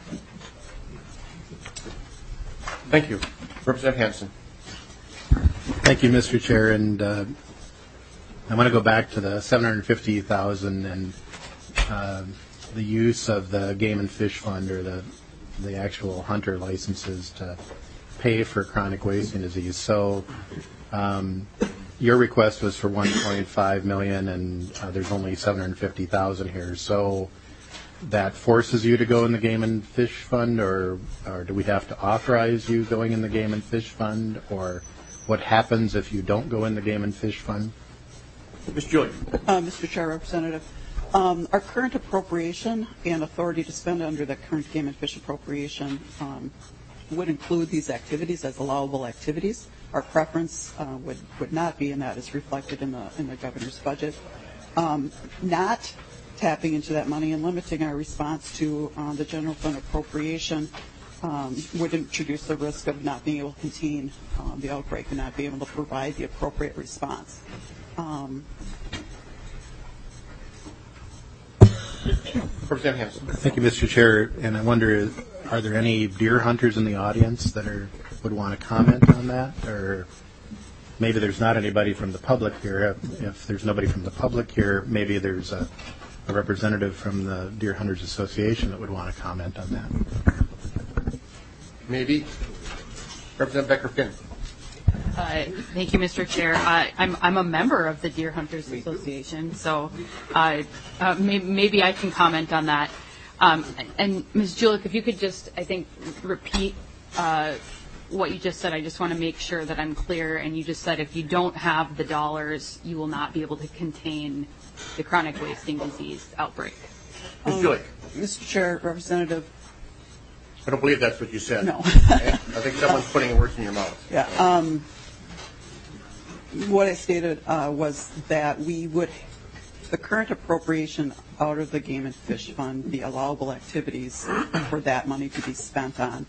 Thank you. Representative Hansen. Thank you, Mr. Chair. And I want to go back to the $750,000 and the use of the Game and Fish Fund, or the actual hunter licenses to pay for chronic wasting disease. So your request was for $1.5 million, and there's only $750,000 here. So that forces you to go in the Game and Fish Fund, or do we have to authorize you going in the Game and Fish Fund, or what happens if you don't go in the Game and Fish Fund? Ms. Julie. Mr. Chair, Representative, our current appropriation and authority to spend under the current Game and Fish appropriation would include these activities as allowable activities. Our preference would not be, and that is reflected in the governor's budget. Not tapping into that money and limiting our response to the general fund appropriation would introduce the risk of not being able to contain the outbreak and not being able to provide the appropriate response. Representative Hanson. Thank you, Mr. Chair. And I wonder, are there any deer hunters in the audience that would want to comment on that? Or maybe there's not anybody from the public here. If there's nobody from the public here, maybe there's a representative from the Deer Hunters Association that would want to comment on that. Maybe. Representative Becker-Finn. Thank you, Mr. Chair. I'm a member of the Deer Hunters Association, so maybe I can comment on that. And Ms. Julich, if you could just, I think, repeat what you just said. I just want to make sure that I'm clear. And you just said if you don't have the dollars, you will not be able to contain the chronic wasting disease outbreak. Ms. Julich. Mr. Chair, Representative. I don't believe that's what you said. No. I think someone's putting words in your mouth. Yeah. What I stated was that we would, the current appropriation out of the Game and Fish Fund, the allowable activities for that money to be spent on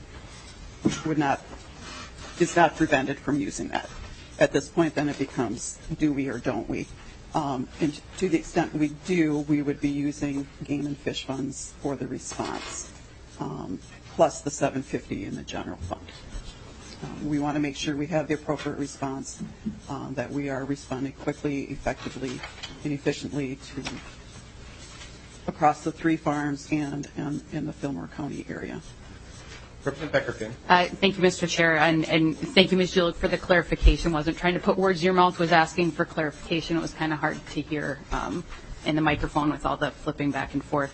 is not prevented from using that. At this point, then it becomes, do we or don't we? And to the extent we do, we would be using Game and Fish funds for the response, plus the $750 in the general fund. We want to make sure we have the appropriate response, that we are responding quickly, effectively, and efficiently across the 3 farms and in the Fillmore County area. Representative Becker-Finn. Thank you, Mr. Chair, and thank you, Ms. Julich, for the clarification. Wasn't trying to put words in your mouth, was asking for clarification. It was kind of hard to hear in the microphone with all the flipping back and forth.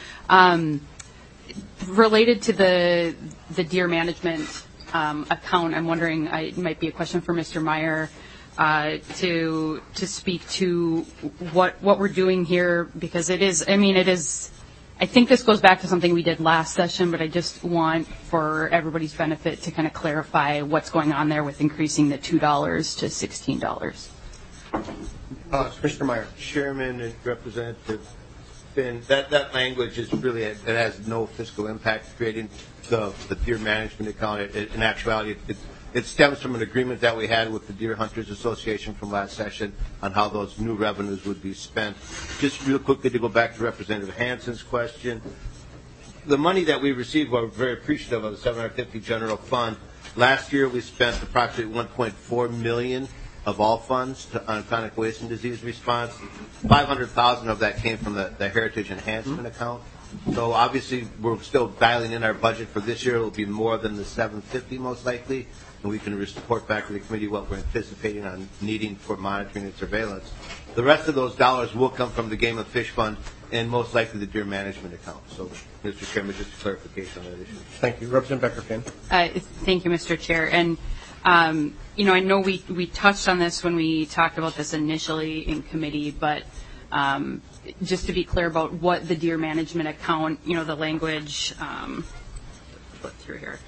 Related to the deer management account, I'm wondering, it might be a question for Mr. Meyer to speak to what we're doing here, because it is, I think this goes back to something we did last session, but I just want, for everybody's benefit, to kind of clarify what's going on there with increasing the $2 to $16. Mr. Meyer. Chairman and Representative Finn, that language is really, it has no fiscal impact creating the deer management account. In actuality, it stems from an agreement that we had with the Deer Hunters Association from last session on how those new revenues would be spent. Just real quickly to go back to Representative Hanson's question, the money that we received, we're very appreciative of, the $750 general fund. Last year we spent approximately $1.4 million of all funds on chronic wasting disease response. $500,000 of that came from the Heritage Enhancement account. So obviously we're still dialing in our budget for this year. It will be more than the $750 most likely, and we can report back to the committee what we're anticipating on needing for monitoring and surveillance. The rest of those dollars will come from the Game and Fish Fund and most likely the deer management account. So, Mr. Chairman, just a clarification on that issue. Thank you. Representative Becker-Finn. Thank you, Mr. Chair. And, I know we touched on this when we talked about this initially in committee, but just to be clear about what the deer management account, the language, flip through here.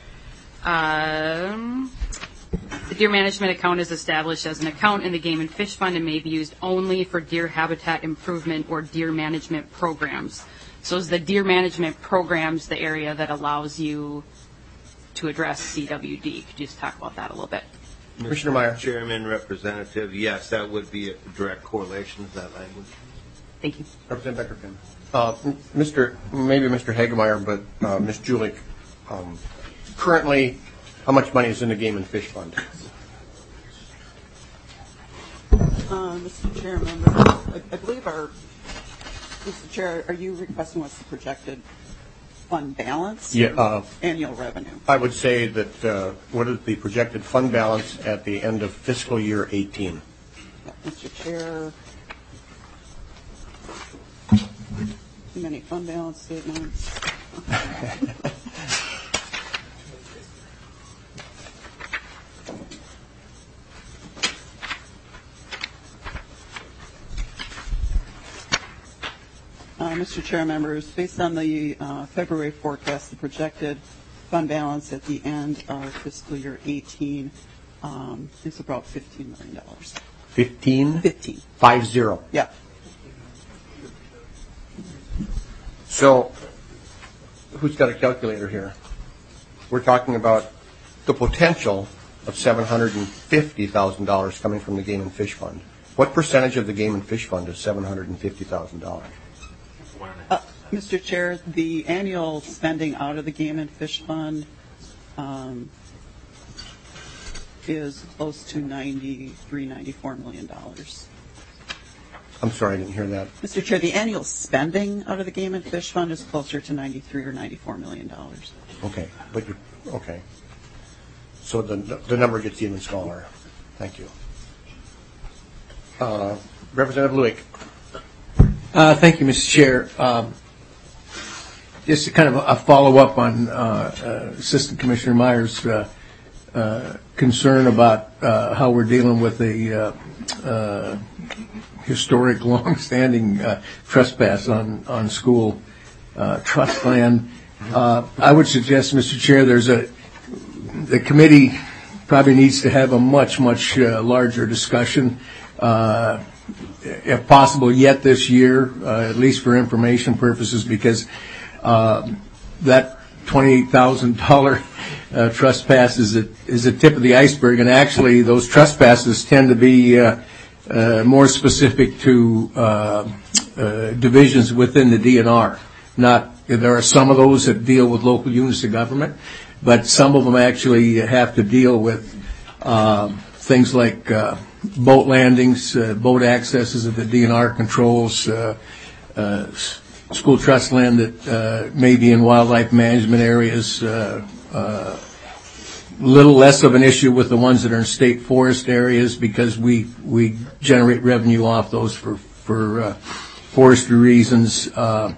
The deer management account is established as an account in the Game and Fish Fund and may be used only for deer habitat improvement or deer management programs. So is the deer management programs the area that allows you to address CWD? Could you just talk about that a little bit? Commissioner Meyer. Chairman, Representative, yes, that would be a direct correlation to that language. Thank you. Representative Becker-Finn. Maybe Mr. Hagemeyer, but Ms. Julich, currently, how much money is in the Game and Fish Fund? Mr. Chair, members, I believe Mr. Chair, are you requesting what's the projected fund balance? Yeah. Annual revenue. I would say that what is the projected fund balance at the end of fiscal year 18? Mr. Chair, too many fund balance statements. Mr. Chair, members, based on the February forecast, the projected fund balance at the end of fiscal year 18 is about $15 million. 15? 15. 50. Yeah. So, who's got a calculator here? We're talking about the potential of $750,000 coming from the Game and Fish Fund. What percentage of the Game and Fish Fund is $750,000? Mr. Chair, the annual spending out of the Game and Fish Fund is close to $94 million. I'm sorry, I didn't hear that. Mr. Chair, the annual spending out of the Game and Fish Fund is closer to $93 or $94 million. Okay, okay. So the number gets even smaller. Thank you. Representative Luick. Thank you, Mr. Chair. Just kind of a follow-up on Assistant Commissioner Meyer's concern about how we're dealing with a historic, long-standing trespass on school trust land. I would suggest, Mr. Chair, the committee probably needs to have a much larger discussion, if possible, yet this year, at least for information purposes, because that $28,000 trespass is a tip of the iceberg, and actually those trespasses tend to be more specific to divisions within the DNR. There are some of those that deal with local units of government, but some of them actually have to deal with things like boat landings, boat accesses that the DNR controls, school trust land that may be in wildlife management areas, little less of an issue with the ones that are in state forest areas because we generate revenue off those for forestry reasons.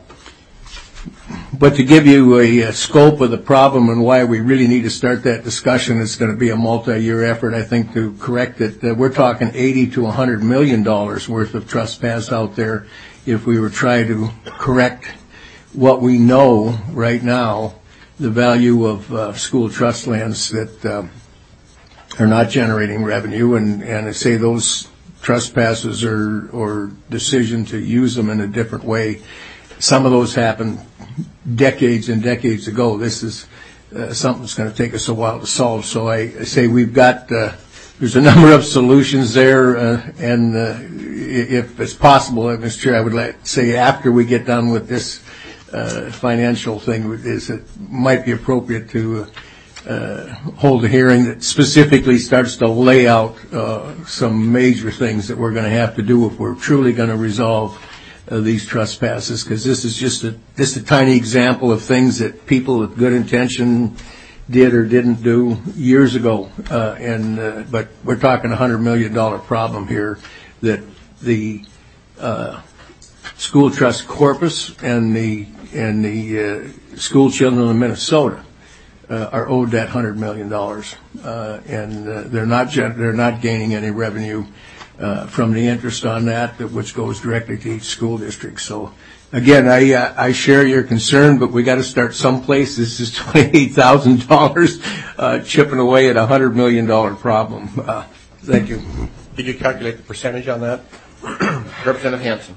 But to give you a scope of the problem and why we really need to start that discussion, it's going to be a multi-year effort, I think, to correct it. We're talking $80 to $100 million worth of trespass out there if we were trying to correct what we know right now, the value of school trust lands that are not generating revenue, and I say those trespasses or decision to use them in a different way. Some of those happened decades and decades ago. This is something that's going to take us a while to solve. So I say we've got there's a number of solutions there, and if it's possible, Mr. Chair, I would say after we get done with this financial thing, it might be appropriate to hold a hearing that specifically starts to lay out some major things that we're going to have to do if we're truly going to resolve these trespasses, because this is just a tiny example of things that people with good intention did or didn't do years ago, but we're talking $100 million problem here that the school trust corpus and the school children of Minnesota are owed that $100 million, and they're not gaining any revenue from the interest on that, which goes directly to each school district. So, again, I share your concern, but we got to start someplace. This is $28,000 chipping away at a $100 million problem. Thank you. Did you calculate the percentage on that? Representative Hansen.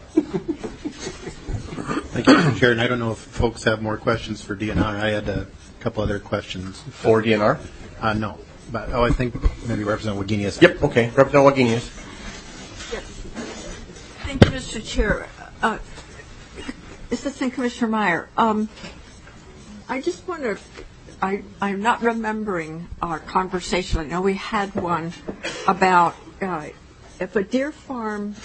Thank you, Mr. Chair. And I don't know if folks have more questions for DNR. I had a couple other questions. For DNR? No. But, I think maybe Representative Wagenius. Yep, okay. Representative Wagenius. Thank you, Mr. Chair. Assistant Commissioner Meyer, I just wonder, I'm not remembering our conversation. I know we had one about if a deer farm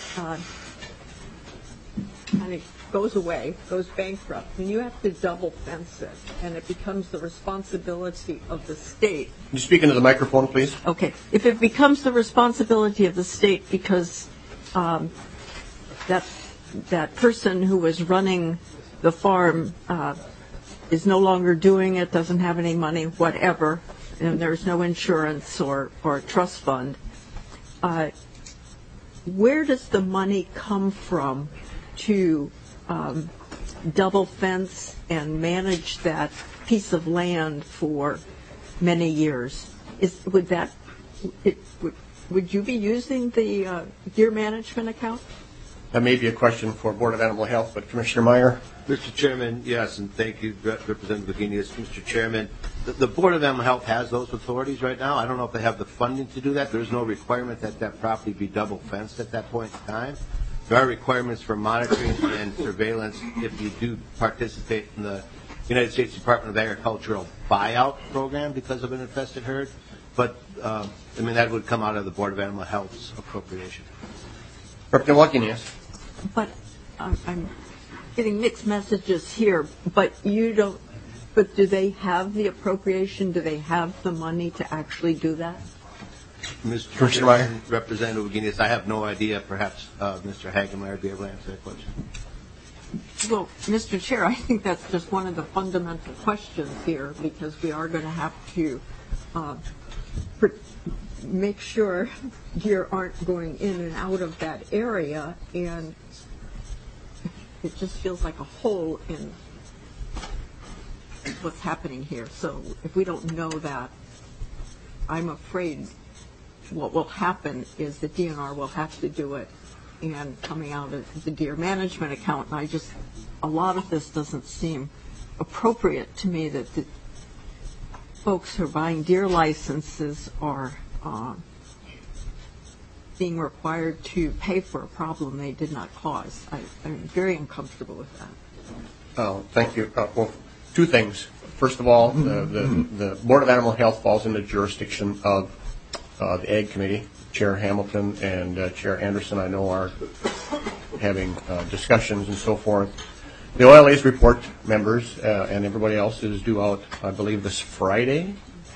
kind of goes away, goes bankrupt, and you have to double fence it, and it becomes the responsibility of the state. Can you speak into the microphone, please? Okay. If it becomes the responsibility of the state because that person who was running the farm is no longer doing it, doesn't have any money, whatever, and there's no insurance or trust fund, where does the money come from to double fence and manage that piece of land for many years? Would you be using the deer management account? That may be a question for Board of Animal Health, but Commissioner Meyer? Mr. Chairman, yes, and thank you, Representative Wagenius. Mr. Chairman, the Board of Animal Health has those authorities right now. I don't know if they have the funding to do that. There's no requirement that that property be double fenced at that point in time. There are requirements for monitoring and surveillance if you do participate in the United States Department of Agricultural buyout program because of an infested herd. But, that would come out of the Board of Animal Health's appropriation. Representative Walking, yes. But I'm getting mixed messages here, but you don't, but do they have the appropriation? Do they have the money to actually do that? Mr. Chairman, Representative Guinness, I have no idea. Perhaps Mr. Hagemeyer would be able to answer that question. Well, Mr. Chair, I think that's just one of the fundamental questions here, because we are going to have to make sure deer aren't going in and out of that area, and it just feels like a hole in what's happening here. So if we don't know that, I'm afraid what will happen is the DNR will have to do it and coming out of the deer management account. And a lot of this doesn't seem appropriate to me, that the folks who are buying deer licenses are being required to pay for a problem they did not cause. I'm very uncomfortable with that. Oh, thank you. Well, two things. First of all, the Board of Animal Health falls in the jurisdiction of the Ag Committee. Chair Hamilton and Chair Anderson, I know, are having discussions and so forth. The OLA's report, members, and everybody else is due out, I believe, this Friday,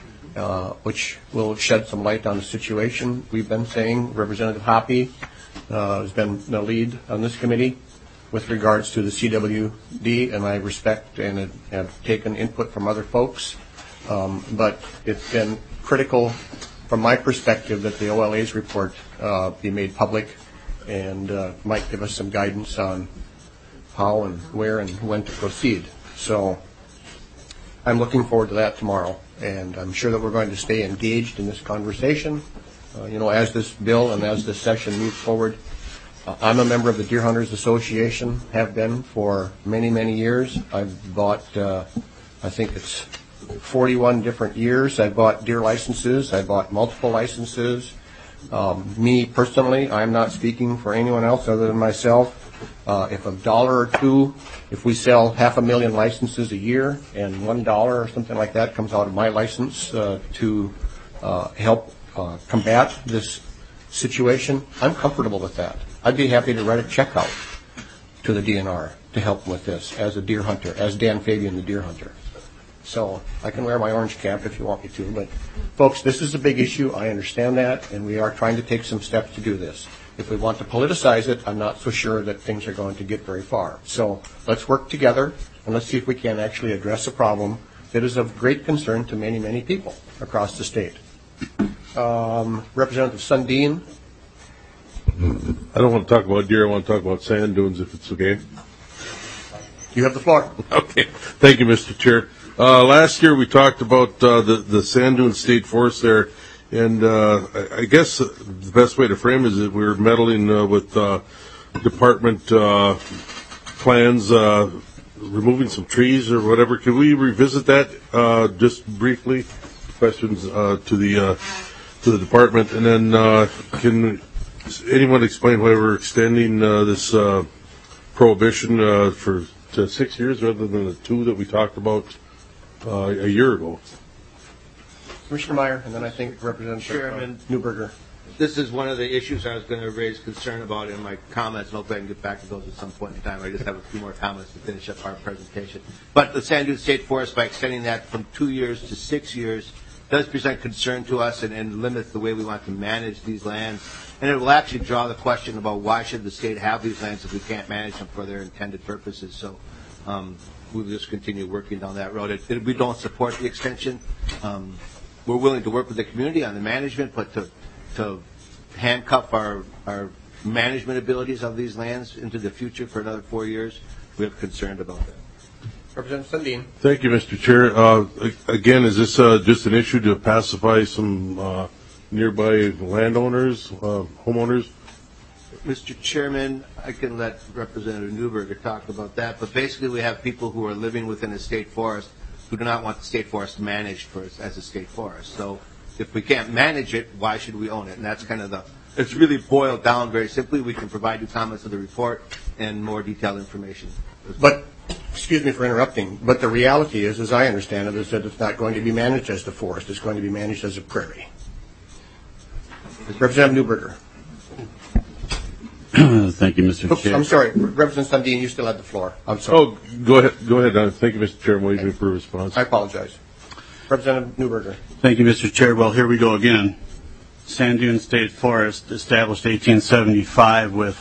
which will shed some light on the situation. We've been saying Representative Hoppe has been the lead on this committee with regards to the CWD, and I respect and have taken input from other folks. But it's been critical from my perspective that the OLA's report be made public and might give us some guidance on how and where and when to proceed. So I'm looking forward to that tomorrow, and I'm sure that we're going to stay engaged in this conversation. As this bill and as this session moves forward, I'm a member of the Deer Hunters Association, have been for many, many years. I've bought, I think it's 41 different years. I bought deer licenses. I bought multiple licenses. Me personally, I'm not speaking for anyone else other than myself. If $1 or $2, if we sell 500,000 licenses a year and $1 or something like that comes out of my license to help combat this situation, I'm comfortable with that. I'd be happy to write a check out to the DNR to help with this as a deer hunter, as Dan Fabian, the deer hunter. So I can wear my orange cap if you want me to. But, folks, this is a big issue. I understand that, and we are trying to take some steps to do this. If we want to politicize it, I'm not so sure that things are going to get very far. So let's work together, and let's see if we can actually address a problem that is of great concern to many, many people across the state. Representative Sundin. I don't want to talk about deer. I want to talk about sand dunes, if it's okay. You have the floor. Okay. Thank you, Mr. Chair. Last year we talked about the Sand Dunes State Forest there, and I guess the best way to frame it is that we're meddling with department plans, removing some trees or whatever. Could we revisit that just briefly? Questions to the department, and then can anyone explain why we're extending this prohibition to 6 years rather than the 2 that we talked about a year ago? Commissioner Meyer, and then I think Representative Chairman Newberger. This is one of the issues I was going to raise concern about in my comments, and hopefully I can get back to those at some point in time. I just have a few more comments to finish up our presentation. But the Sand Dunes State Forest, by extending that from 2 years to 6 years, does present concern to us and limits the way we want to manage these lands. And it will actually draw the question about why should the state have these lands if we can't manage them for their intended purposes. So we'll just continue working down that road. We don't support the extension. We're willing to work with the community on the management, but to handcuff our management abilities of these lands into the future for another 4 years, we're concerned about that. Representative Sundin. Thank you, Mr. Chair. Again, is this just an issue to pacify some nearby landowners, homeowners? Mr. Chairman, I can let Representative Newberger talk about that, but basically we have people who are living within a state forest who do not want the state forest managed as a state forest. So if we can't manage it, why should we own it? And that's kind of it's really boiled down very simply. We can provide you comments of the report and more detailed information. But, excuse me for interrupting, but the reality is, as I understand it, is that it's not going to be managed as the forest. It's going to be managed as a prairie. Representative Newberger. Thank you, Mr. Chair. I'm sorry, Representative Sundin, you still have the floor. I'm sorry. Oh, go ahead. Thank you, Mr. Chair. I'm waiting for a response. I apologize. Representative Newberger. Thank you, Mr. Chair. Well, here we go again. Sand Dune State Forest, established 1875 with,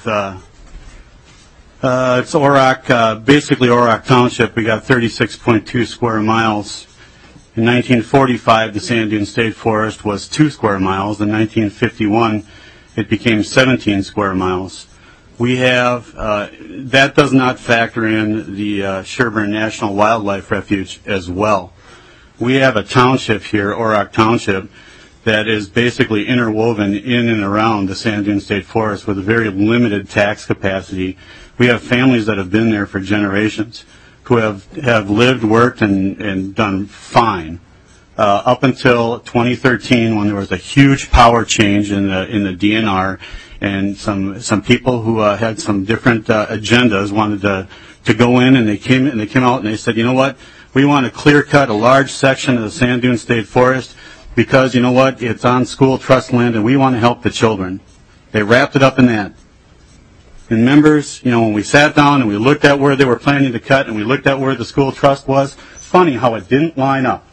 it's Orac, basically Orac Township. We got 36.2 square miles. In 1945, the Sand Dune State Forest was 2 square miles. In 1951, it became 17 square miles. We have, that does not factor in the Sherburne National Wildlife Refuge as well. We have a township here, Orac Township, that is basically interwoven in and around the Sand Dune State Forest with a very limited tax capacity. We have families that have been there for generations who have lived, worked, and done fine. Up until 2013, when there was a huge power change in the DNR, and some people who had some different agendas wanted to go in, and they came out and they said, you know what, we want to clear cut a large section of the Sand Dune State Forest because, you know what, it's on school trust land and we want to help the children. They wrapped it up in that. And members, you know, when we sat down and we looked at where they were planning to cut and we looked at where the school trust was, funny how it didn't line up.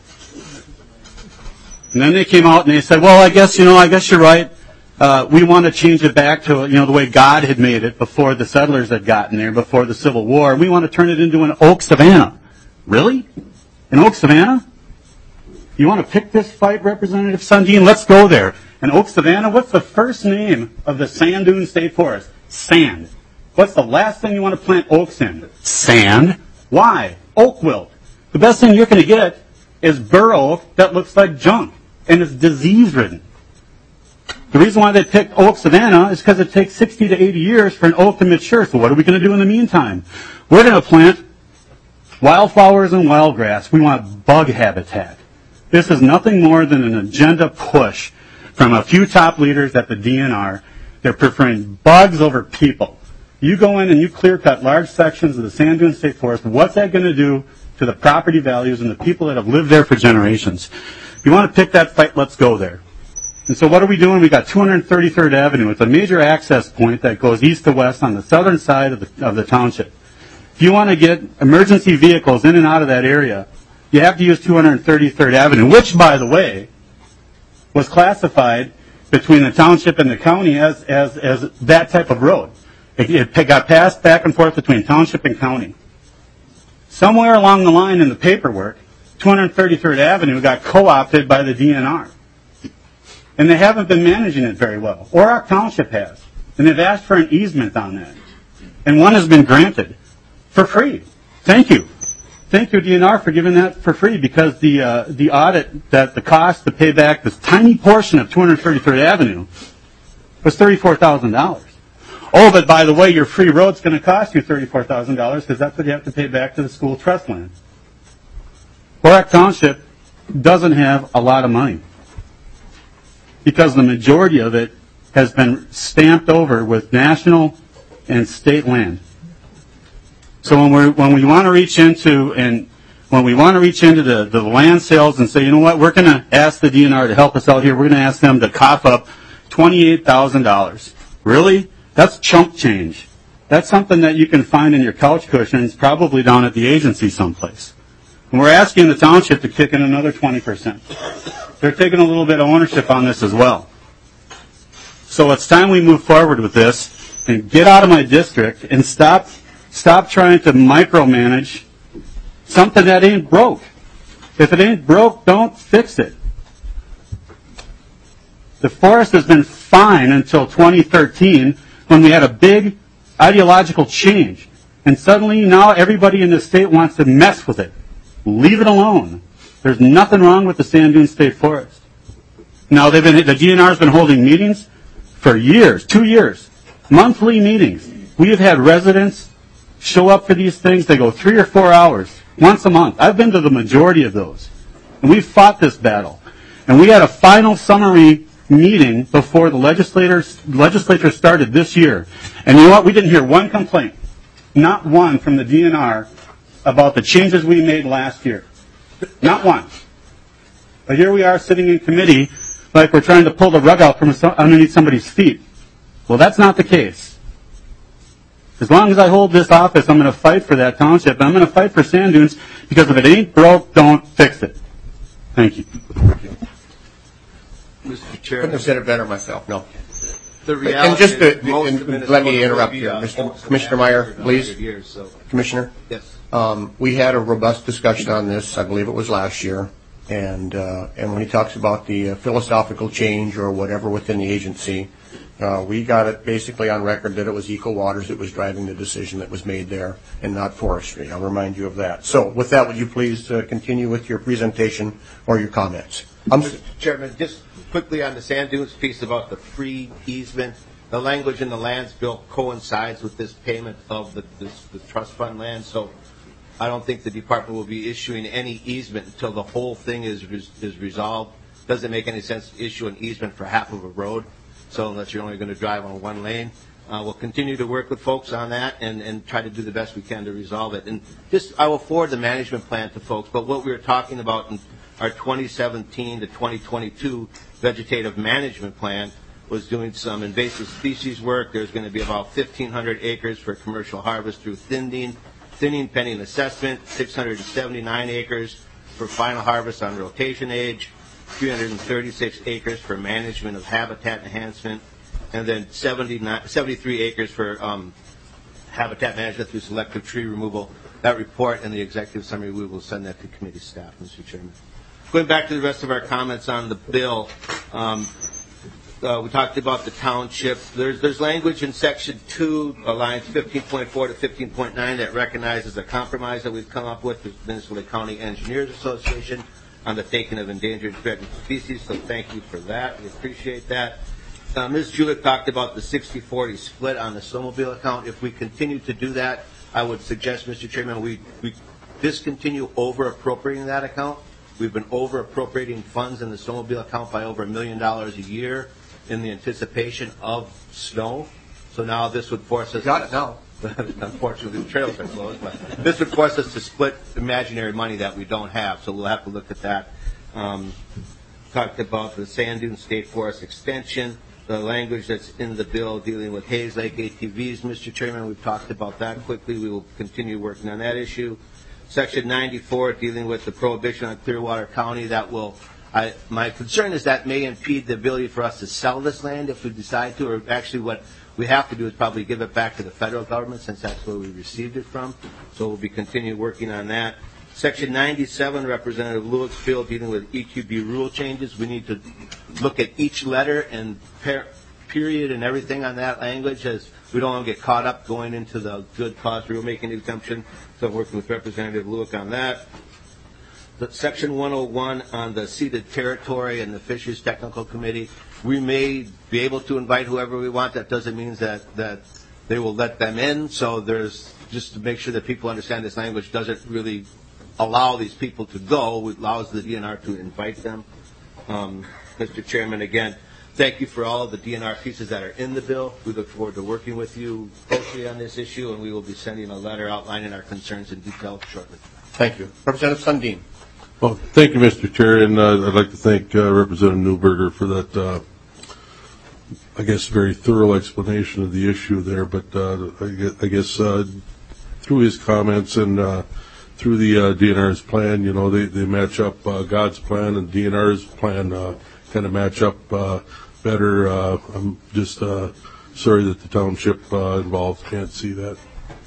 And then they came out and they said, well, I guess you're right. We want to change it back to, you know, the way God had made it before the settlers had gotten there, before the Civil War. We want to turn it into an oak savanna. Really? An oak savanna? You want to pick this fight, Representative Sundin? Let's go there. An oak savanna? What's the first name of the Sand Dune State Forest? Sand. What's the last thing you want to plant oaks in? Sand. Why? Oak wilt. The best thing you're going to get is bur oak that looks like junk and is disease-ridden. The reason why they picked oak savanna is because it takes 60 to 80 years for an oak to mature. So what are we going to do in the meantime? We're going to plant wildflowers and wildgrass. We want bug habitat. This is nothing more than an agenda push from a few top leaders at the DNR. They're preferring bugs over people. You go in and you clear cut large sections of the Sand Dune State Forest. What's that going to do to the property values and the people that have lived there for generations? If you want to pick that fight, let's go there. And so what are we doing? We got 233rd Avenue. It's a major access point that goes east to west on the southern side of the township. If you want to get emergency vehicles in and out of that area, you have to use 233rd Avenue, which, by the way, was classified between the township and the county as that type of road. It got passed back and forth between township and county. Somewhere along the line in the paperwork, 233rd Avenue got co-opted by the DNR. And they haven't been managing it very well. Orac Township has. And they've asked for an easement on that. And one has been granted for free. Thank you. Thank you, DNR, for giving that for free, because the audit, that the cost to pay back this tiny portion of 233rd Avenue was $34,000. Oh, but by the way, your free road's going to cost you $34,000 because that's what you have to pay back to the school trust land. Orac Township doesn't have a lot of money because the majority of it has been stamped over with national and state land. So when we want to reach into the land sales and say, you know what, we're going to ask the DNR to help us out here. We're going to ask them to cough up $28,000. Really? That's chump change. That's something that you can find in your couch cushions, probably down at the agency someplace. And we're asking the township to kick in another 20%. They're taking a little bit of ownership on this as well. So it's time we move forward with this and get out of my district and stop trying to micromanage something that ain't broke. If it ain't broke, don't fix it. The forest has been fine until 2013 when we had a big ideological change. And suddenly now everybody in the state wants to mess with it. Leave it alone. There's nothing wrong with the Sand Dune State Forest. Now the DNR has been holding meetings for years, 2 years, monthly meetings. We have had residents show up for these things. They go 3 or 4 hours once a month. I've been to the majority of those. And we've fought this battle. And we had a final summary meeting before the legislature started this year. And you know what? We didn't hear one complaint, not one from the DNR about the changes we made last year. Not one. But here we are sitting in committee like we're trying to pull the rug out from underneath somebody's feet. Well, that's not the case. As long as I hold this office, I'm going to fight for that township. I'm going to fight for sand dunes because if it ain't broke, don't fix it. Thank you. Mr. Chair. Couldn't have said it better myself. No. The reality and just is to, most and of Minnesota let me will interrupt be, here, homes Commissioner of Meyer, after 100 please. years, so. Commissioner. Yes. We had a robust discussion on this. I believe it was last year, and when he talks about the philosophical change or whatever within the agency, we got it basically on record that it was Eco Waters that was driving the decision that was made there, and not forestry. I'll remind you of that. So, with that, would you please continue with your presentation or your comments? Mr. Chairman, just quickly on the sand dunes piece about the free easement. The language in the lands bill coincides with this payment of the trust fund land, so I don't think the department will be issuing any easement until the whole thing is resolved. Doesn't make any sense to issue an easement for half of a road, so unless you're only going to drive on one lane. We'll continue to work with folks on that and try to do the best we can to resolve it. And I will forward the management plan to folks, but what we were talking about in our 2017 to 2022 vegetative management plan was doing some invasive species work. There's going to be about 1,500 acres for commercial harvest through thinning pending assessment, 679 acres for final harvest on rotation age, 336 acres for management of habitat enhancement, and then 73 acres for habitat management through selective tree removal. That report and the executive summary, we will send that to committee staff, Mr. Chairman. Going back to the rest of our comments on the bill, we talked about the township. There's language in Section 2, lines 15.4 to 15.9, that recognizes a compromise that we've come up with the Minnesota County Engineers Association on the taking of endangered threatened species, so thank you for that. We appreciate that. Ms. Julick talked about the 60-40 split on the snowmobile account. If we continue to do that, I would suggest, Mr. Chairman, we discontinue over-appropriating that account. We've been over-appropriating funds in the snowmobile account by over $1 million a year in the anticipation of snow. So now this would force us... Got it now. Unfortunately, the trails are closed, but this would force us to split imaginary money that we don't have, so we'll have to look at that. Talked about the Sand Dune State Forest extension, the language that's in the bill dealing with Hayes Lake ATVs, Mr. Chairman. We've talked about that quickly. We will continue working on that issue. Section 94, dealing with the prohibition on Clearwater County, my concern is that may impede the ability for us to sell this land if we decide to, or actually what we have to do is probably give it back to the federal government since that's where we received it from. So we'll be continuing working on that. Section 97, Representative Lewicksfield, dealing with EQB rule changes. We need to look at each letter and period and everything on that language, as we don't want to get caught up going into the good cause rulemaking exemption. So I'm working with Representative Lewick on that. The Section 101 on the ceded territory and the Fisheries Technical Committee, we may be able to invite whoever we want. That doesn't mean that they will let them in. So there's just to make sure that people understand this language doesn't really allow these people to go. It allows the DNR to invite them. Mr. Chairman, again, thank you for all of the DNR pieces that are in the bill. We look forward to working with you closely on this issue, and we will be sending a letter outlining our concerns in detail shortly. Thank you. Representative Sundin. Well, thank you, Mr. Chair, and I'd like to thank Representative Newberger for that, I guess, very thorough explanation of the issue there. But I guess through his comments and through the DNR's plan, you know, they match up God's plan and DNR's plan kind of match up better. I'm just sorry that the township involved can't see that.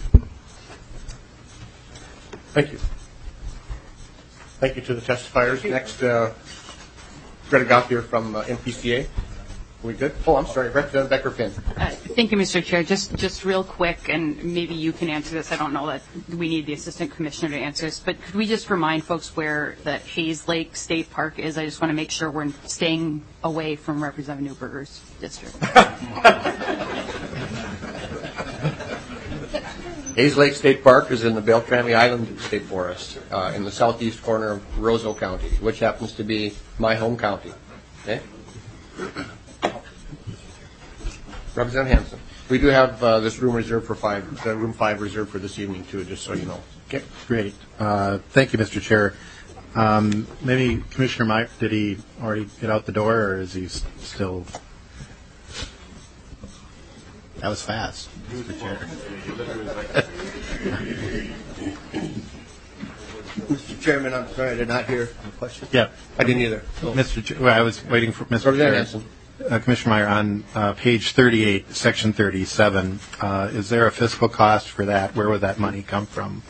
Thank you. Thank you to the testifiers. Next, Greta Gauthier from MPCA. Are we good? Oh, I'm sorry. Representative Becker-Finn. Thank you, Mr. Chair. Just real quick, and maybe you can answer this. I don't know that we need the Assistant Commissioner to answer this, but could we just remind folks where the Hayes Lake State Park is? I just want to make sure we're staying away from Representative Newberger's district. Hayes Lake State Park is in the Beltrami Island State Forest in the southeast corner of Roseau County, which happens to be my home county. Okay? Representative Hanson. We do have this room reserved for room 5 reserved for this evening, too, just so you know. Okay, great. Thank you, Mr. Chair. Maybe Commissioner Meyer, did he already get out the door, or is he still? That was fast, Mr. Chair. Mr. Chairman, I'm sorry I did not hear the question. Yeah, I didn't either. Mr. Chair, well, I was waiting for Mr. Chair. Commissioner Meyer, on page 38, section 37, is there a fiscal cost for that? Where would that money come from?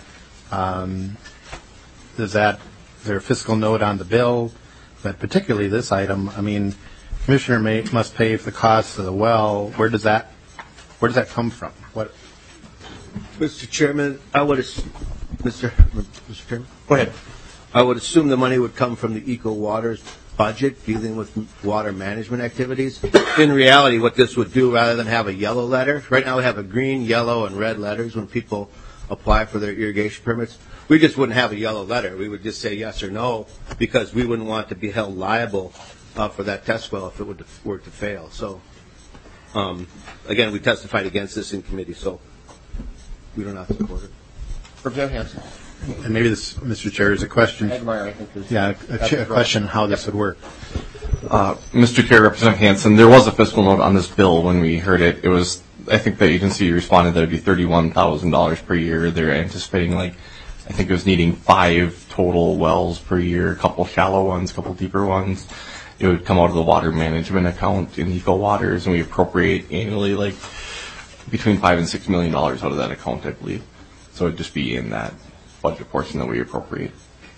Is there a fiscal note on the bill? But particularly this item, I mean, Commissioner must pay for the cost of the well. Where does that come from? What? Mr. Chairman, Mr. Chairman? Go ahead. I would assume the money would come from the Eco Waters budget dealing with water management activities. In reality, what this would do, rather than have a yellow letter, right now we have a green, yellow, and red letters when people apply for their irrigation permits. We just wouldn't have a yellow letter. We would just say yes or no, because we wouldn't want to be held liable for that test well if it were to fail. So, again, we testified against this in committee, so we don't have to support it. Representative Hanson. And maybe this, Mr. Chair, is a question. A question how this would work. Mr. Chair, Representative Hanson, there was a fiscal note on this bill when we heard it. It was, I think the agency responded that it would be $31,000 per year. They're anticipating, I think it was needing 5 total wells per year, a couple shallow ones, a couple deeper ones. It would come out of the water management account in Eco Waters, and we appropriate annually between $5 and $6 million out of that account, I believe. So it would just be in that budget portion that we appropriate.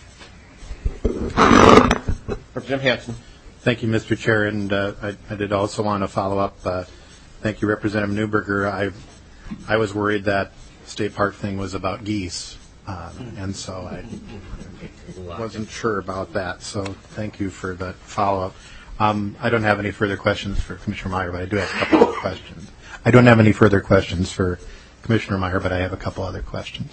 Representative Hanson. Thank you, Mr. Chair, and I did also want to follow up. Thank you, Representative Newberger. I was worried that State Park thing was about geese, and so I wasn't sure about that. So thank you for the follow-up. I don't have any further questions for Commissioner Meyer, but I do have a couple of questions. I don't have any further questions for Commissioner Meyer, but I have a couple other questions.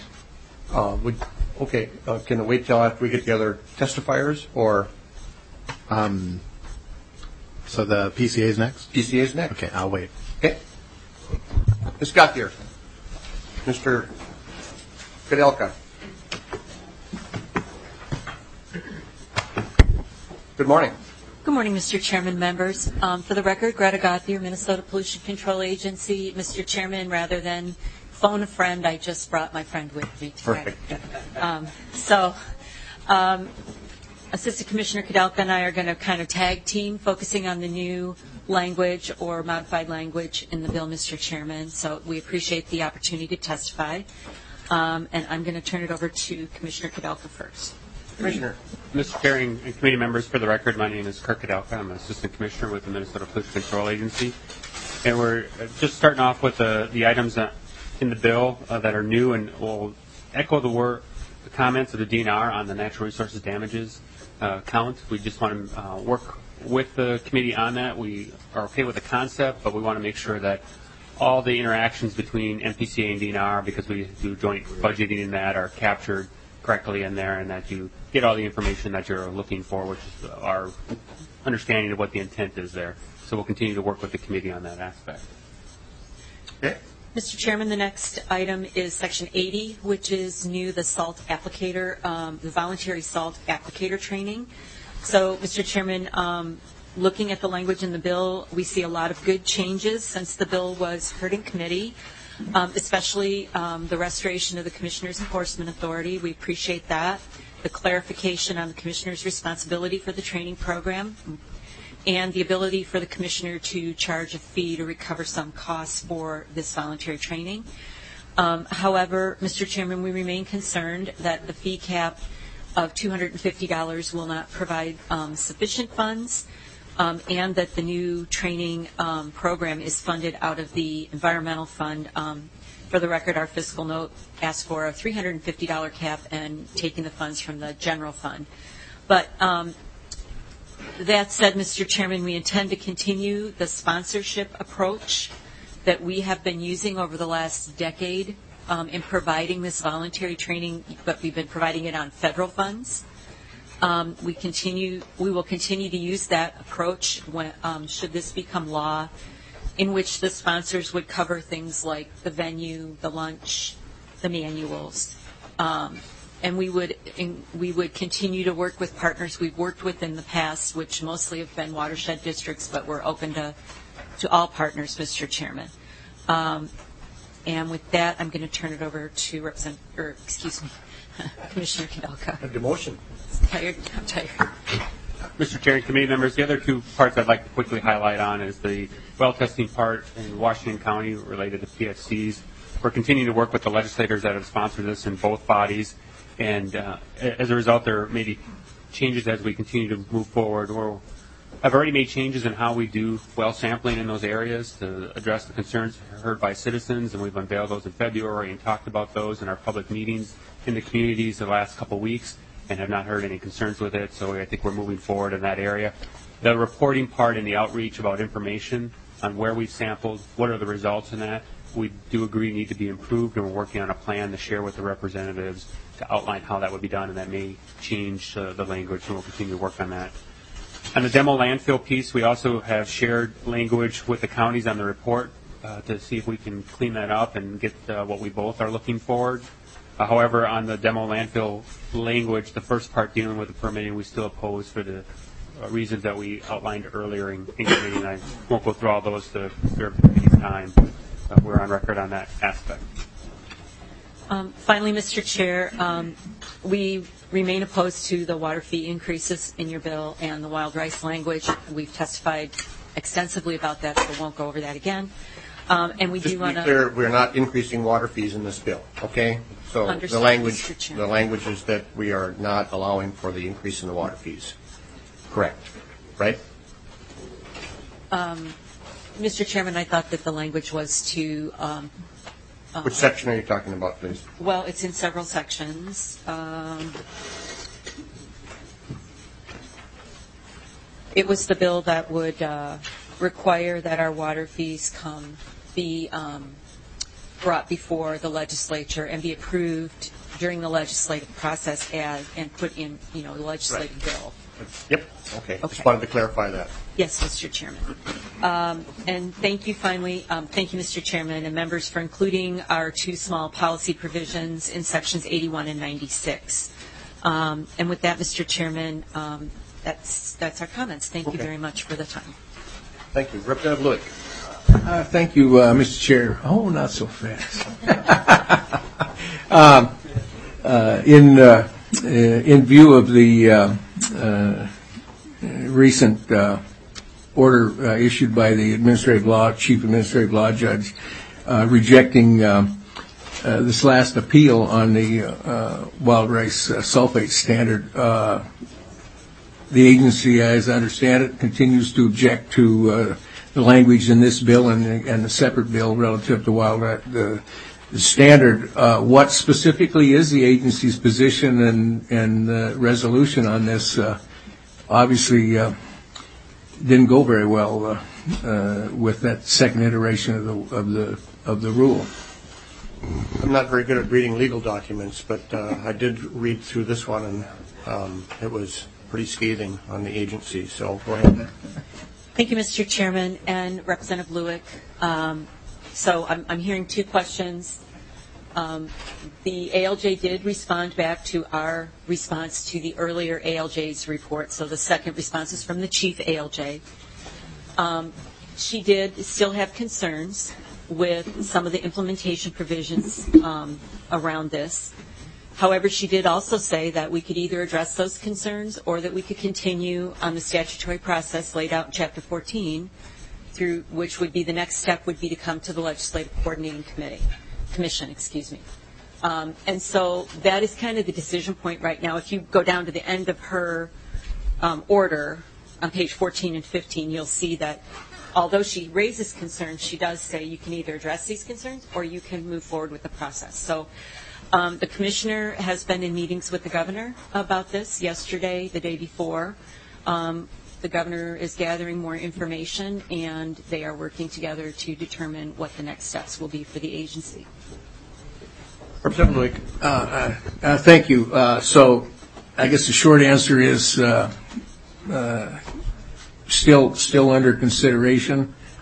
Can it wait till after we get the other testifiers, or? So the PCA is next? PCA is next. Okay, I'll wait. Okay. Ms. Gauthier. Mr. Kudelka. Good morning. Good morning, Mr. Chairman, members. For the record, Greta Gauthier, Minnesota Pollution Control Agency. Mr. Chairman, rather than phone a friend, I just brought my friend with me today. Perfect. Assistant Commissioner Kudelka and I are going to kind of tag team, focusing on the new language or modified language in the bill, Mr. Chairman. So we appreciate the opportunity to testify. And I'm going to turn it over to Commissioner Kudelka first. Commissioner. Mr. Chair and committee members, for the record, my name is Kirk Kudelka. I'm an Assistant Commissioner with the Minnesota Pollution Control Agency. And we're just starting off with the items in the bill that are new, and will echo the comments of the DNR on the natural resources damages count. We just want to work with the committee on that. We are okay with the concept, but we want to make sure that all the interactions between MPCA and DNR, because we do joint budgeting in that, are captured correctly in there, and that you get all the information that you're looking for, which is our understanding of what the intent is there. So we'll continue to work with the committee on that aspect. Okay. Mr. Chairman, the next item is Section 80, which is new, the salt applicator, the voluntary salt applicator training. So, Mr. Chairman, looking at the language in the bill, we see a lot of good changes since the bill was heard in committee, especially the restoration of the Commissioner's Enforcement Authority. We appreciate that. The clarification on the Commissioner's responsibility for the training program, and the ability for the Commissioner to charge a fee to recover some costs for this voluntary training. However, Mr. Chairman, we remain concerned that the fee cap of $250 will not provide sufficient funds, and that the new training program is funded out of the environmental fund. For the record, our fiscal note asks for a $350 cap and taking the funds from the general fund. But that said, Mr. Chairman, we intend to continue the sponsorship approach that we have been using over the last decade in providing this voluntary training, but we've been providing it on federal funds. We will continue to use that approach when, should this become law, in which the sponsors would cover things like the venue, the lunch, the manuals. And we would continue to work with partners we've worked with in the past, which mostly have been watershed districts, but we're open to all partners, Mr. Chairman. And with that, I'm going to turn it over to Commissioner Kudelka. Demotion. I'm tired. Mr. Chair and committee members, the other two parts I'd like to quickly highlight on is the well testing part in Washington County related to PFCs. We're continuing to work with the legislators that have sponsored this in both bodies, and as a result, there may be changes as we continue to move forward. I've already made changes in how we do well sampling in those areas to address the concerns heard by citizens, and we've unveiled those in February and talked about those in our public meetings in the communities the last couple of weeks, and have not heard any concerns with it, so I think we're moving forward in that area. The reporting part and the outreach about information on where we've sampled, what are the results in that, we do agree need to be improved, and we're working on a plan to share with the representatives to outline how that would be done, and that may change the language, and we'll continue to work on that. On the demo landfill piece, we also have shared language with the counties on the report to see if we can clean that up and get what we both are looking forward. However, on the demo landfill language, the first part dealing with the permitting, we still oppose for the reasons that we outlined earlier in committee, and I won't go through all those to spare time. We're on record on that aspect. Finally, Mr. Chair, we remain opposed to the water fee increases in your bill and the wild rice language. We've testified extensively about that, so I won't go over that again. And we Just do want to be clear, we're not increasing water fees in this bill, okay? So the language is that we are not allowing for the increase in the water fees. Correct, right? Mr. Chairman, I thought that the language was to... Which section are you talking about, please? Well, it's in several sections. It was the bill that would require that our water fees be brought before the legislature and be approved during the legislative process and put in, the legislative bill. Yep. Okay. Just wanted to clarify that. Yes, Mr. Chairman. And thank you finally, thank you, Mr. Chairman, and members for including our two small policy provisions in sections 81 and 96. And with that, Mr. Chairman, that's our comments. Thank you very much for the time. Thank you. Representative Lewick. Thank you, Mr. Chair. Oh, not so fast. In view of the recent order issued by the Chief Administrative Law Judge rejecting this last appeal on the wild rice sulfate standard, the agency, as I understand it, continues to object to the language in this bill and the separate bill relative to wild rice. The standard, what specifically is the agency's position and resolution on this? Obviously, didn't go very well with that second iteration of the rule. I'm not very good at reading legal documents, but I did read through this one, and it was pretty scathing on the agency. So go ahead. Thank you, Mr. Chairman and Representative Lewick. So I'm hearing two questions. The ALJ did respond back to our response to the earlier ALJ's report. So the second response is from the Chief ALJ. She did still have concerns with some of the implementation provisions around this. However, she did also say that we could either address those concerns or that we could continue on the statutory process laid out in Chapter 14, through which would be the next step would be to come to the Legislative Coordinating Commission. And so that is kind of the decision point right now. If you go down to the end of her order on page 14 and 15, you'll see that although she raises concerns, she does say you can either address these concerns or you can move forward with the process. So the commissioner has been in meetings with the governor about this yesterday, the day before. The governor is gathering more information, and they are working together to determine what the next steps will be for the agency. Representative Lewick. Thank you. So I guess the short answer is still under consideration,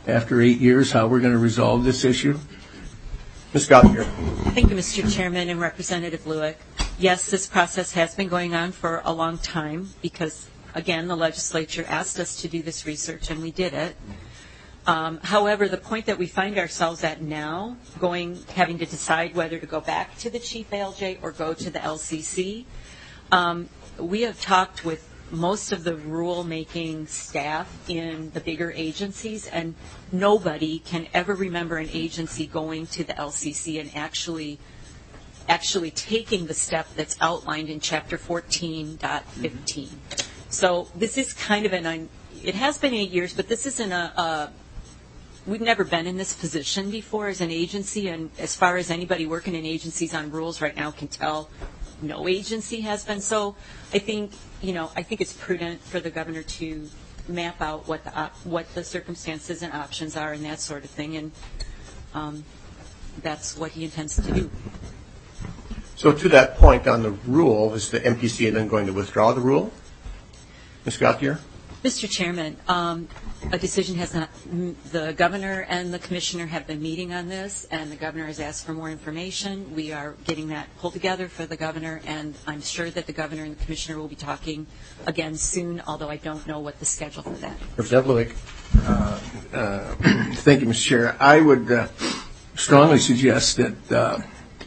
after 8 years, how we're going to resolve this issue? Ms. Gothier. Thank you, Mr. Chairman and Representative Lewick. Yes, this process has been going on for a long time because, again, the legislature asked us to do this research and we did it. However, the point that we find ourselves at now, having to decide whether to go back to the chief ALJ or go to the LCC, we have talked with most of the rule-making staff in the bigger agencies, and nobody can ever remember an agency going to the LCC and actually taking the step that's outlined in Chapter 14.15. So this is kind of it has been 8 years, but this isn't we've never been in this position before as an agency, and as far as anybody working in agencies on rules right now can tell, no agency has been. So I think it's prudent for the governor to map out what the circumstances and options are and that sort of thing, and that's what he intends to do. So to that point on the rule, is the MPCA then going to withdraw the rule? Ms. Gothier? Mr. Chairman, a decision has not. The governor and the commissioner have been meeting on this, and the governor has asked for more information. We are getting that pulled together for the governor, and I'm sure that the governor and the commissioner will be talking again soon, although I don't know what the schedule for that. Representative Lewick. Thank you, Mr. Chair. I would strongly suggest that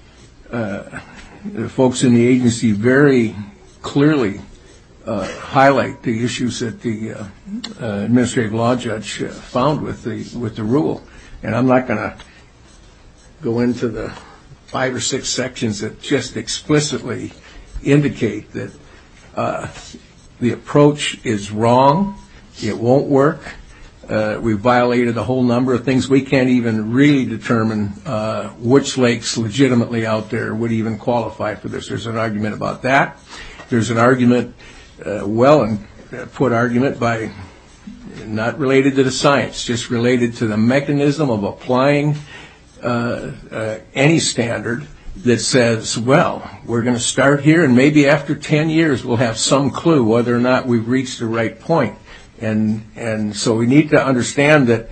the folks in the agency very clearly highlight the issues that the administrative law judge found with the rule, and I'm not going to go into the 5 or 6 sections that just explicitly indicate that the approach is wrong. It won't work. We violated a whole number of things. We can't even really determine which lakes legitimately out there would even qualify for this. There's an argument about that. There's an argument, put argument by not related to the science, just related to the mechanism of applying any standard that says, well, we're going to start here, and maybe after 10 years we'll have some clue whether or not we've reached the right point. And so we need to understand that,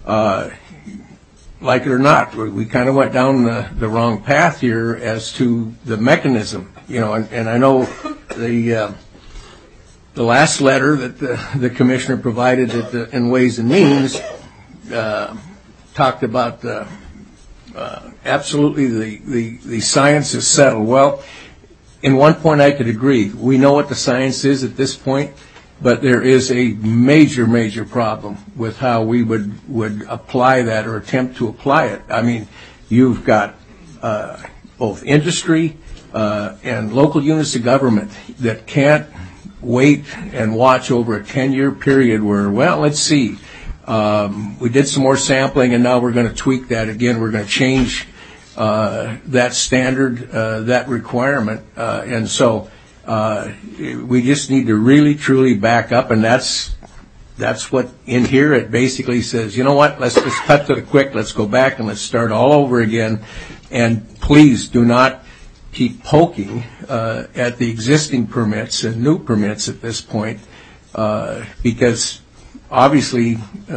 like it or not, we kind of went down the wrong path here as to the mechanism. And I know the last letter that the commissioner provided in Ways and Means talked about absolutely the science is settled. Well, in one point I could agree. We know what the science is at this point, but there is a major, major problem with how we would apply that or attempt to apply it. I mean, you've got both industry and local units of government that can't wait and watch over a 10-year period where, well, let's see, we did some more sampling and now we're going to tweak that again. We're going to change that standard, that requirement. And so we just need to really, truly back up, and that's what in here it basically says, you know what, let's just cut to the quick, let's go back and let's start all over again. And please do not keep poking at the existing permits and new permits at this point, because obviously,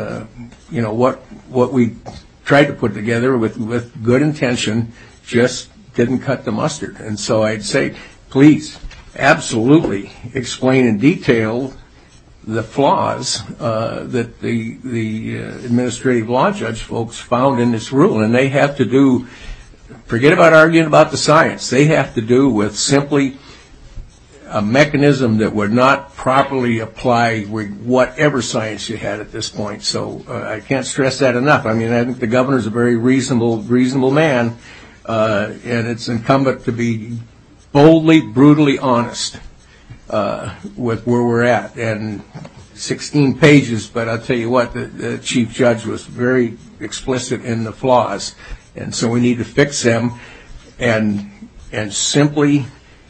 what we tried to put together with good intention just didn't cut the mustard. And so I'd say, please, absolutely explain in detail the flaws that the administrative law judge folks found in this rule. And they have to do, forget about arguing about the science, they have to do with simply a mechanism that would not properly apply whatever science you had at this point. So I can't stress that enough. I mean, I think the governor's a very reasonable man, and it's incumbent to be boldly, brutally honest with where we're at. And 16 pages, but I'll tell you what, the chief judge was very explicit in the flaws. And so we need to fix them and simply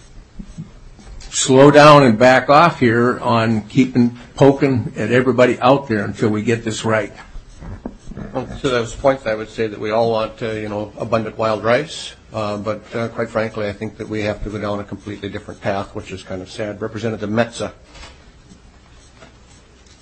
slow down and back off here on poking at everybody out there until we get this right. Well, to those points, I would say that we all want, abundant wild rice. But quite frankly, I think that we have to go down a completely different path, which is kind of sad. Representative Metza.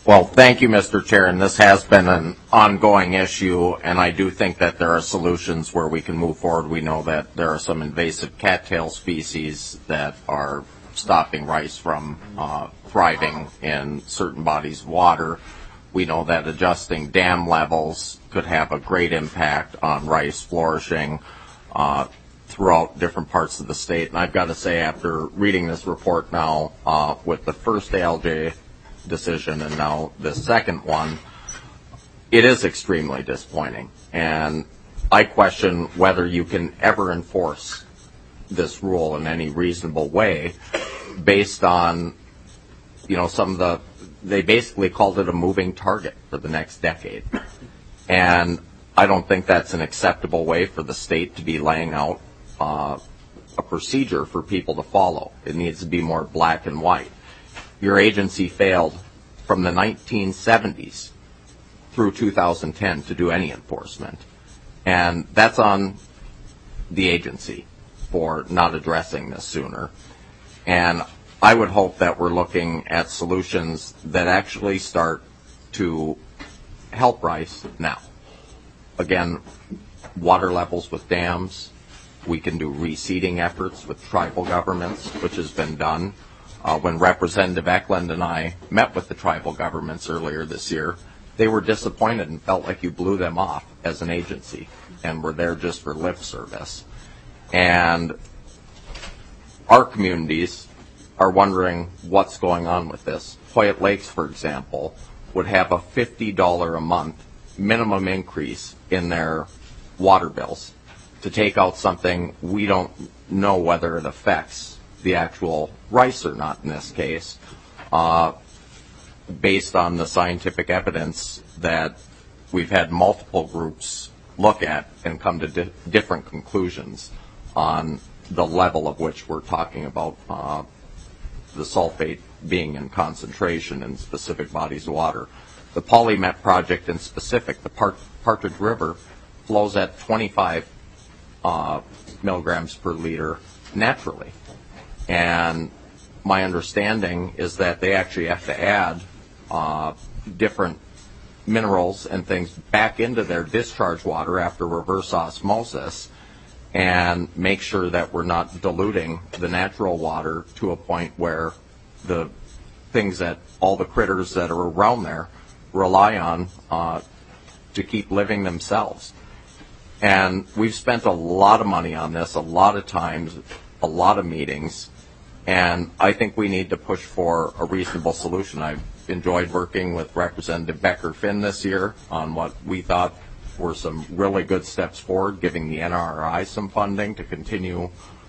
Well, thank you, Mr. Chair, and this has been an ongoing issue, and I do think that there are solutions where we can move forward. We know that there are some invasive cattail species that are stopping rice from thriving in certain bodies of water. We know that adjusting dam levels could have a great impact on rice flourishing throughout different parts of the state. And I've got to say, after reading this report now with the first ALJ decision and now the second one, it is extremely disappointing. And I question whether you can ever enforce this rule in any reasonable way based on, some of the, they basically called it a moving target for the next decade. And I don't think that's an acceptable way for the state to be laying out a procedure for people to follow. It needs to be more black and white. Your agency failed from the 1970s through 2010 to do any enforcement. And that's on the agency for not addressing this sooner. And I would hope that we're looking at solutions that actually start to help rice now. Again, water levels with dams. We can do reseeding efforts with tribal governments, which has been done. When Representative Eklund and I met with the tribal governments earlier this year, they were disappointed and felt like you blew them off as an agency and were there just for lip service. And our communities are wondering what's going on with this. Hoyt Lakes, for example, would have a $50 a month minimum increase in their water bills to take out something we don't know whether it affects the actual rice or not in this case, based on the scientific evidence that we've had multiple groups look at and come to different conclusions on the level of which we're talking about the sulfate being in concentration in specific bodies of water. The PolyMet project in specific, the Partridge River, flows at 25 milligrams per liter naturally. And my understanding is that they actually have to add different minerals and things back into their discharge water after reverse osmosis and make sure that we're not diluting the natural water to a point where the things that all the critters that are around there rely on to keep living themselves. And we've spent a lot of money on this, a lot of times, a lot of meetings, and I think we need to push for a reasonable solution. I've enjoyed working with Representative Becker-Finn this year on what we thought were some really good steps forward, giving the NRI some funding to continue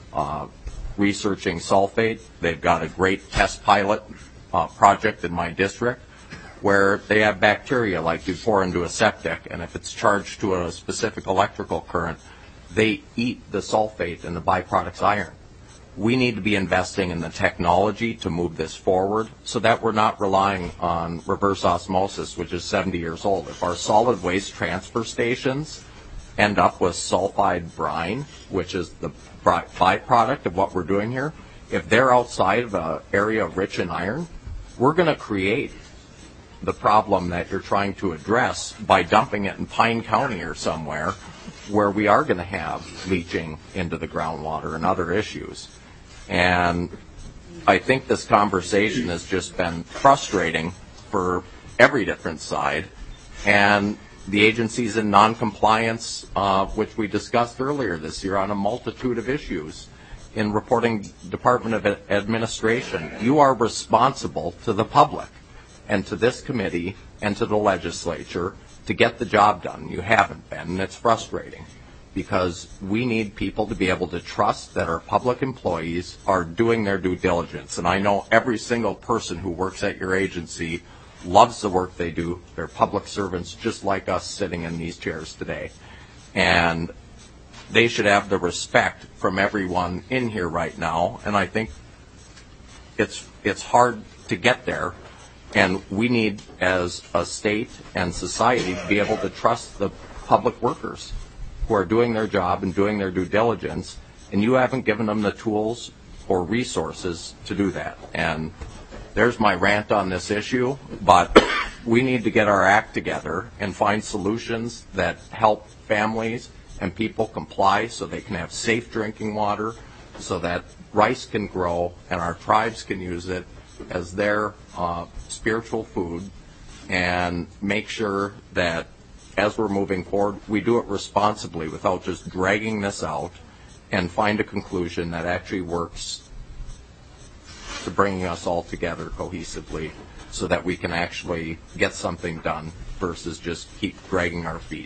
researching sulfate. They've got a great test pilot project in my district where they have bacteria like you pour into a septic, and if it's charged to a specific electrical current, they eat the sulfate and the byproducts iron. We need to be investing in the technology to move this forward so that we're not relying on reverse osmosis, which is 70 years old. If our solid waste transfer stations end up with sulfide brine, which is the byproduct of what we're doing here, if they're outside of an area rich in iron, we're going to create the problem that you're trying to address by dumping it in Pine County or somewhere where we are going to have leaching into the groundwater and other issues. And I think this conversation has just been frustrating for every different side. And the agency's in noncompliance, which we discussed earlier this year on a multitude of issues. In reporting Department of Administration, you are responsible to the public and to this committee and to the legislature to get the job done. You haven't been, and it's frustrating because we need people to be able to trust that our public employees are doing their due diligence. And I know every single person who works at your agency loves the work they do. They're public servants just like us sitting in these chairs today. And they should have the respect from everyone in here right now. And I think it's hard to get there. And we need, as a state and society, to be able to trust the public workers who are doing their job and doing their due diligence, and you haven't given them the tools or resources to do that. And there's my rant on this issue, but we need to get our act together and find solutions that help families and people comply so they can have safe drinking water, so that rice can grow and our tribes can use it as their spiritual food, and make sure that as we're moving forward, we do it responsibly without just dragging this out, and find a conclusion that actually works to bringing us all together cohesively so that we can actually get something done versus just keep dragging our feet.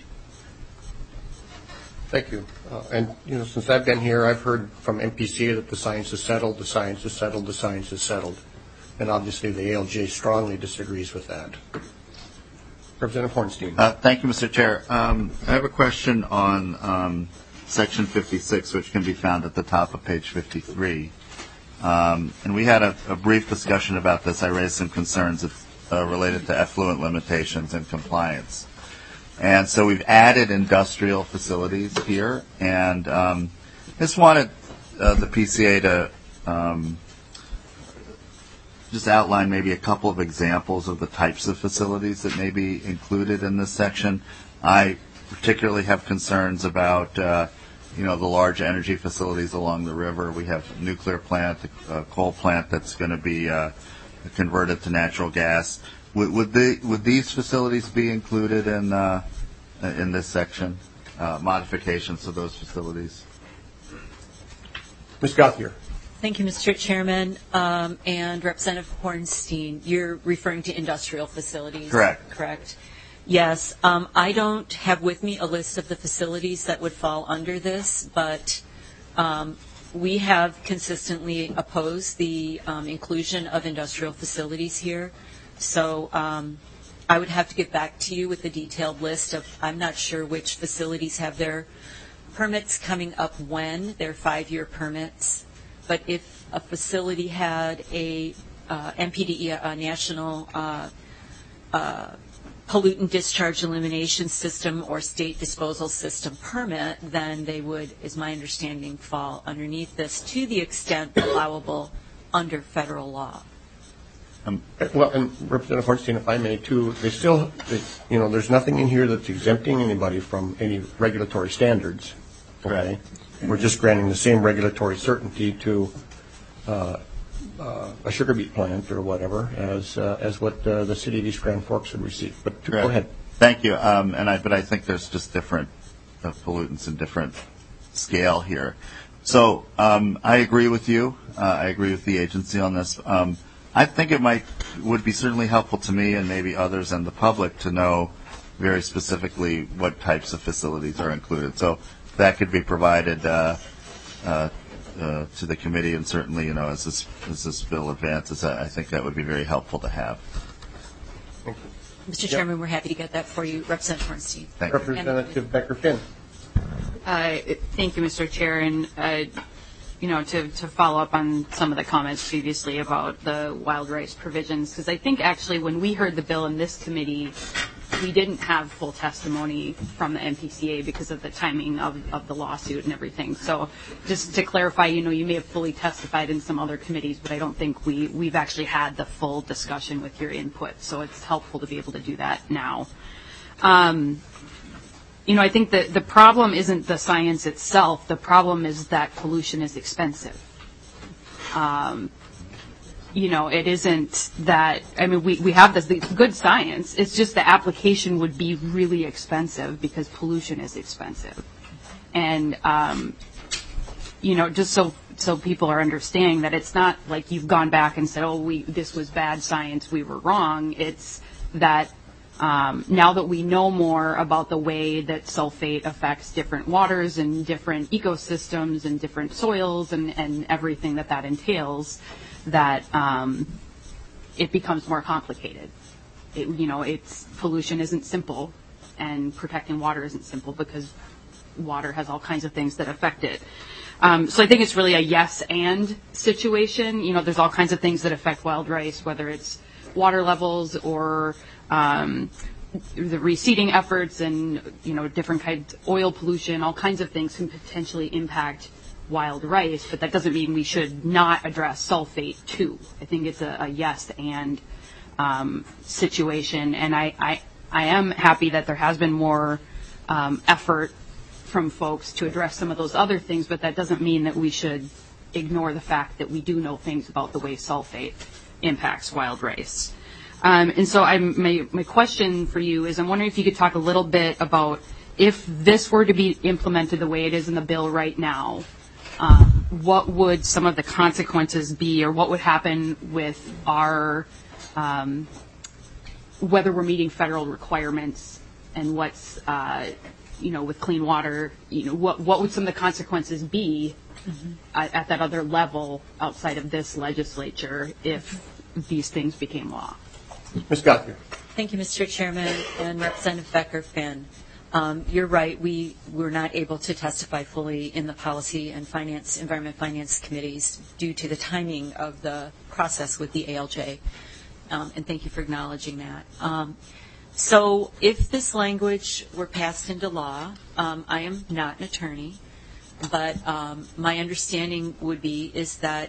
Thank you. And, since I've been here, I've heard from MPCA that the science is settled, the science is settled, the science is settled. And obviously the ALJ strongly disagrees with that. Representative Hornstein. Thank you, Mr. Chair. I have a question on Section 56, which can be found at the top of page 53. And we had a brief discussion about this. I raised some concerns related to effluent limitations and compliance. And so we've added industrial facilities here, and just wanted the PCA to just outline maybe a couple of examples of the types of facilities that may be included in this section. I particularly have concerns about the large energy facilities along the river. We have a nuclear plant, a coal plant that's going to be converted to natural gas. Would these facilities be included in this section? Modifications to those facilities? Ms. Gauthier. Thank you, Mr. Chairman. And Representative Hornstein, you're referring to industrial facilities? Correct. Yes. I don't have with me a list of the facilities that would fall under this, but we have consistently opposed the inclusion of industrial facilities here. So I would have to get back to you with a detailed list of, I'm not sure which facilities have their permits coming up when, their 5-year permits. But if a facility had a NPDE, a National Pollutant Discharge Elimination System or State Disposal System permit, then they would, is my understanding, fall underneath this to the extent allowable under federal law. Well, and Representative Hornstein, if I may, too, there's nothing in here that's exempting anybody from any regulatory standards. Okay? We're just granting the same regulatory certainty to a sugar beet plant or whatever as what the city of East Grand Forks would receive. But go ahead. Thank you. But I think there's just different pollutants and different scale here. So I agree with you. I agree with the agency on this. I think would be certainly helpful to me and maybe others and the public to know very specifically what types of facilities are included. So that could be provided to the committee, and certainly, as this bill advances, I think that would be very helpful to have. Mr. Chairman, we're happy to get that for you. Representative Hornstein. Thank you. Representative Becker-Finn. Thank you, Mr. Chair. And to follow up on some of the comments previously about the wild rice provisions, because I think actually when we heard the bill in this committee, we didn't have full testimony from the MPCA because of the timing of the lawsuit and everything. So just to clarify, you may have fully testified in some other committees, but I don't think we've actually had the full discussion with your input. So it's helpful to be able to do that now. I think that the problem isn't the science itself. The problem is that pollution is expensive. It isn't that, we have this good science. It's just the application would be really expensive because pollution is expensive. And, just so people are understanding that it's not like you've gone back and said, this was bad science, we were wrong. It's that now that we know more about the way that sulfate affects different waters and different ecosystems and different soils and everything that entails, that it becomes more complicated. Pollution isn't simple, and protecting water isn't simple because water has all kinds of things that affect it. So I think it's really a yes and situation. There's all kinds of things that affect wild rice, whether it's water levels or the reseeding efforts and different kinds of oil pollution. All kinds of things can potentially impact wild rice, but that doesn't mean we should not address sulfate too. I think it's a yes and situation, and I am happy that there has been more effort from folks to address some of those other things, but that doesn't mean that we should ignore the fact that we do know things about the way sulfate impacts wild rice. And so my question for you is, I'm wondering if you could talk a little bit about if this were to be implemented the way it is in the bill right now, what would some of the consequences be, or what would happen with our, whether we're meeting federal requirements and what's, with clean water, what would some of the consequences be at that other level outside of this legislature if these things became law? Ms. Gothier. Thank you, Mr. Chairman and Representative Becker-Finn. You're right. We were not able to testify fully in the Policy and Environment Finance Committees due to the timing of the process with the ALJ. And thank you for acknowledging that. So if this language were passed into law, I am not an attorney, but my understanding is that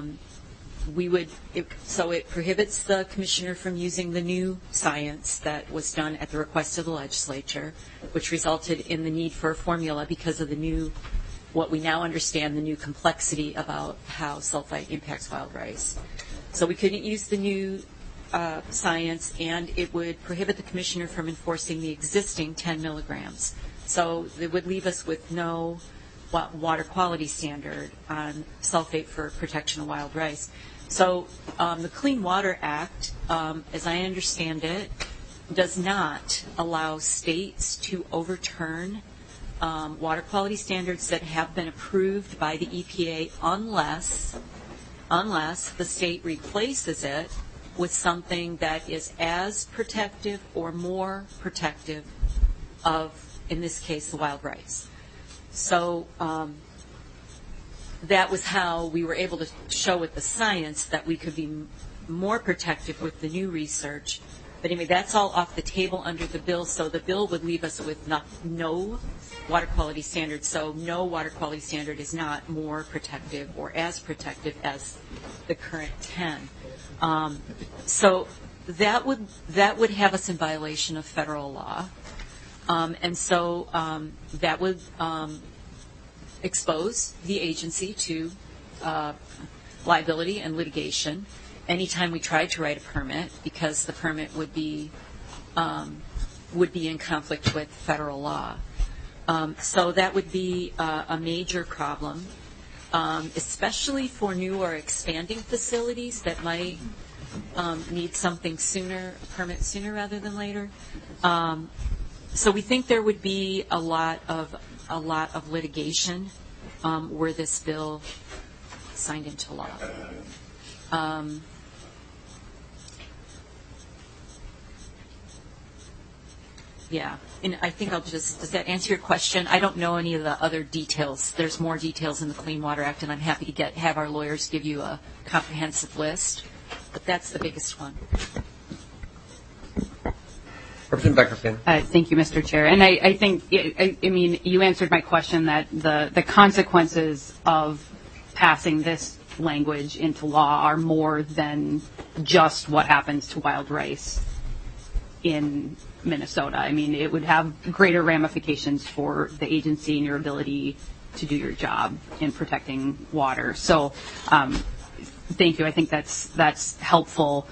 it prohibits the commissioner from using the new science that was done at the request of the legislature, which resulted in the need for a formula because of what we now understand, the new complexity about how sulfite impacts wild rice. So we couldn't use the new science, and it would prohibit the commissioner from enforcing the existing 10 milligrams. So it would leave us with no water quality standard on sulfate for protection of wild rice. So the Clean Water Act, as I understand it, does not allow states to overturn water quality standards that have been approved by the EPA unless the state replaces it with something that is as protective or more protective of, in this case, the wild rice. So that was how we were able to show with the science that we could be more protective with the new research. But anyway, that's all off the table under the bill, so the bill would leave us with no water quality standard. So no water quality standard is not more protective or as protective as the current 10. So that would have us in violation of federal law. And so that would expose the agency to liability and litigation anytime we tried to write a permit, because the permit would be in conflict with federal law. So that would be a major problem, especially for new or expanding facilities that might need something sooner, a permit sooner rather than later. So we think there would be a lot of litigation were this bill signed into law. Yeah, and I think does that answer your question? I don't know any of the other details. There's more details in the Clean Water Act, and I'm happy to have our lawyers give you a comprehensive list, but that's the biggest one. Representative Becker-Finn. Thank you, Mr. Chair. And I think, you answered my question that the consequences of passing this language into law are more than just what happens to wild rice in Minnesota. I mean, it would have greater ramifications for the agency and your ability to do your job in protecting water. So thank you. I think that's helpful.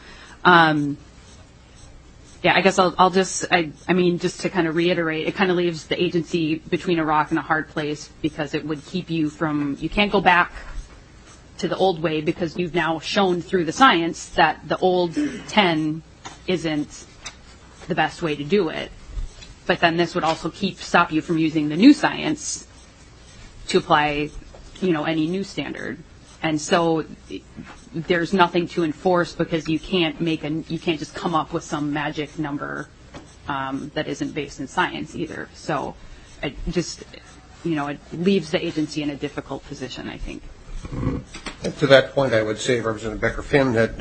Yeah, I guess I'll just to kind of reiterate, it kind of leaves the agency between a rock and a hard place, because it would keep you can't go back to the old way, because you've now shown through the science that the old 10 isn't the best way to do it. But then this would also stop you from using the new science to apply, any new standard. And so there's nothing to enforce, because you can't just come up with some magic number that isn't based in science either. So it just, it leaves the agency in a difficult position, I think. And to that point, I would say, Representative Becker-Finn, that,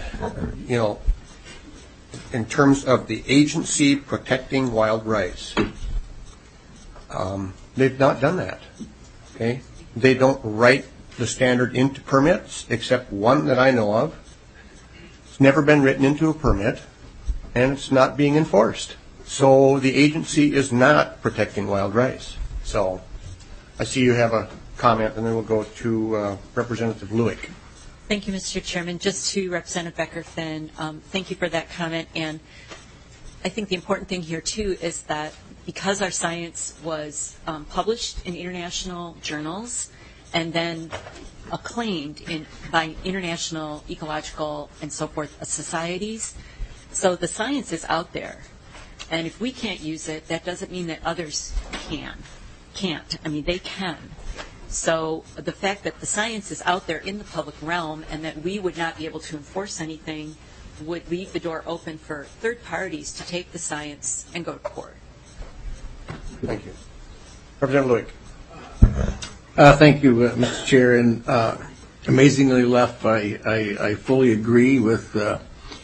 in terms of the agency protecting wild rice, they've not done that. Okay? They don't write the standard into permits, except one that I know of. It's never been written into a permit, and it's not being enforced. So the agency is not protecting wild rice. So I see you have a comment, and then we'll go to Representative Lewick. Thank you, Mr. Chairman. Just to Representative Becker-Finn, thank you for that comment. And I think the important thing here, too, is that because our science was published in international journals and then acclaimed by international ecological and so forth societies, so the science is out there. And if we can't use it, that doesn't mean that others can't. I mean, they can. So the fact that the science is out there in the public realm and that we would not be able to enforce anything would leave the door open for third parties to take the science and go to court. Thank you. Representative Lewick. Thank you, Mr. Chair. And amazingly enough, I fully agree with the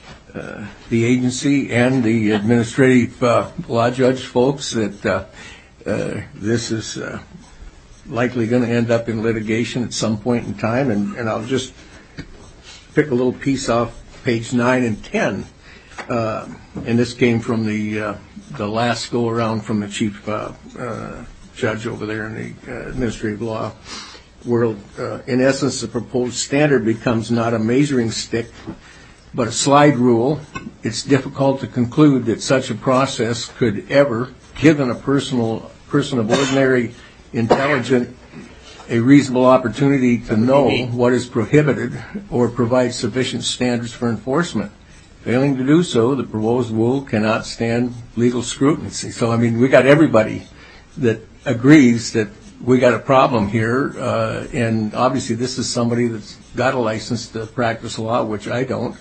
agency and the administrative law judge folks that this is likely going to end up in litigation at some point in time. And I'll just pick a little piece off page 9 and 10. And this came from the last go-around from the chief judge over there in the administrative law world. In essence, the proposed standard becomes not a measuring stick, but a slide rule. It's difficult to conclude that such a process could ever, given a person of ordinary intelligence, a reasonable opportunity to know what is prohibited or provide sufficient standards for enforcement. Failing to do so, the proposed rule cannot stand legal scrutiny. So, I mean, we got everybody that agrees that we got a problem here, and obviously this is somebody that's got a license to practice law, which I don't.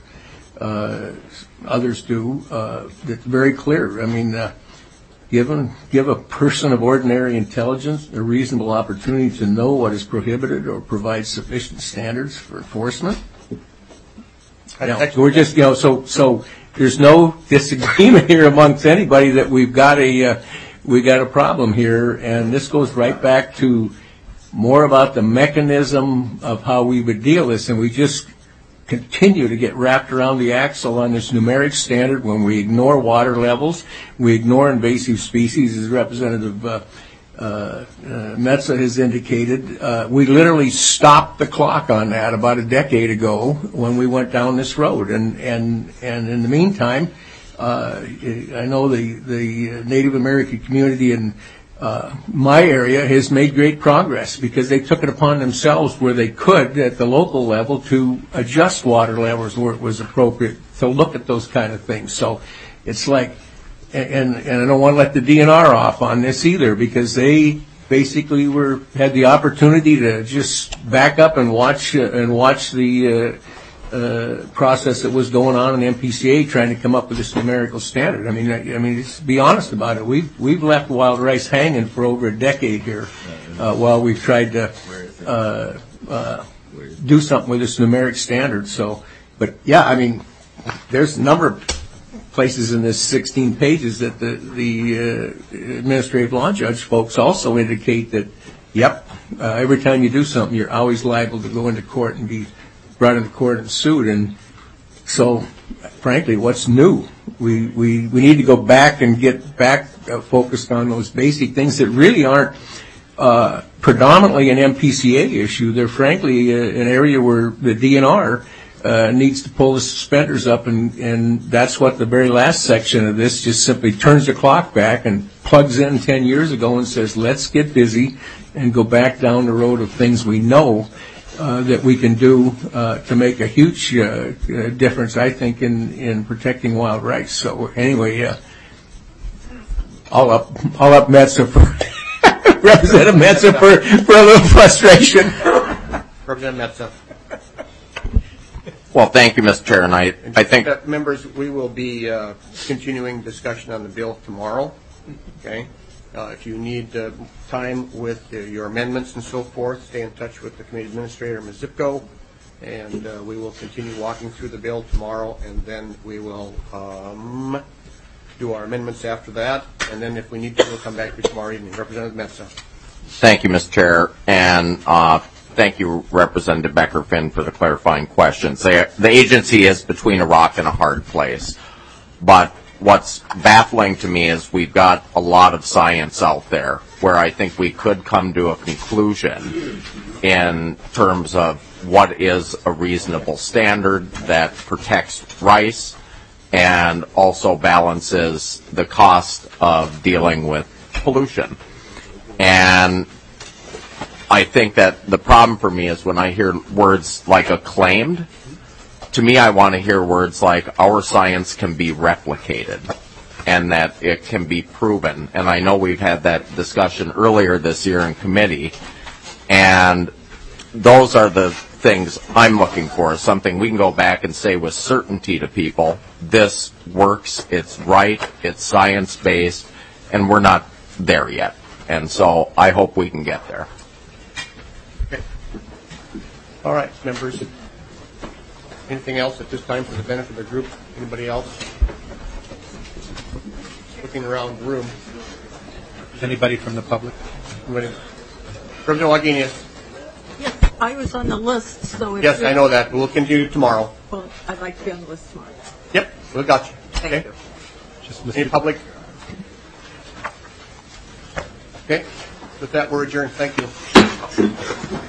Others do. It's very clear. I mean, give a person of ordinary intelligence a reasonable opportunity to know what is prohibited or provide sufficient standards for enforcement. We're just, so there's no disagreement here amongst anybody that we got a problem here, and this goes right back to more about the mechanism of how we would deal this, and we just continue to get wrapped around the axle on this numeric standard when we ignore water levels, we ignore invasive species, as Representative Metsa has indicated. We literally stopped the clock on that about a decade ago when we went down this road, and in the meantime, I know the Native American community in my area has made great progress because they took it upon themselves where they could at the local level to adjust water levels where it was appropriate to look at those kind of things. So it's like, and I don't want to let the DNR off on this either because they basically had the opportunity to just back up and watch the process that was going on in MPCA trying to come up with this numerical standard. I mean, just be honest about it. We've left wild rice hanging for over a decade here while we've tried to do something with this numeric standard. So, but yeah, I mean, there's a number of places in this 16 pages that the administrative law judge folks also indicate that, yep, every time you do something, you're always liable to go into court and be brought into court and sued. And so, frankly, what's new? We need to go back and get back focused on those basic things that really aren't predominantly an MPCA issue. They're frankly an area where the DNR needs to pull the suspenders up, and that's what the very last section of this just simply turns the clock back and plugs in 10 years ago and says, let's get busy and go back down the road of things we know that we can do to make a huge difference, I think, in protecting wild rice. So anyway, all up Metsa for Representative Metsa for a little frustration. Representative Metsa. Well, thank you, Mr. Chair, and I think that members, we will be continuing discussion on the bill tomorrow. Okay. If you need time with your amendments and so forth, stay in touch with the committee administrator, Ms. Zipko, and we will continue walking through the bill tomorrow, and then we will do our amendments after that, and then if we need to, we'll come back to you tomorrow evening. Representative Metsa. Thank you, Mr. Chair, and thank you, Representative Becker-Finn, for the clarifying questions. The agency is between a rock and a hard place, but what's baffling to me is we've got a lot of science out there where I think we could come to a conclusion in terms of what is a reasonable standard that protects rice and also balances the cost of dealing with pollution. And I think that the problem for me is when I hear words like acclaimed, to me I want to hear words like our science can be replicated and that it can be proven. And I know we've had that discussion earlier this year in committee, and those are the things I'm looking for, something we can go back and say with certainty to people, this works, it's right, it's science-based, and we're not there yet. And so I hope we can get there. Okay. All right, members. Anything else at this time for the benefit of the group? Anybody else? Looking around the room. Anybody from the public? Representative Wagenius. Yes, I was on the list, so if Yes, I know that. We'll continue tomorrow. Well, I'd like to be on the list tomorrow. Yep, we got you. Thank you. Any public? Okay. With that, we're adjourned. Thank you.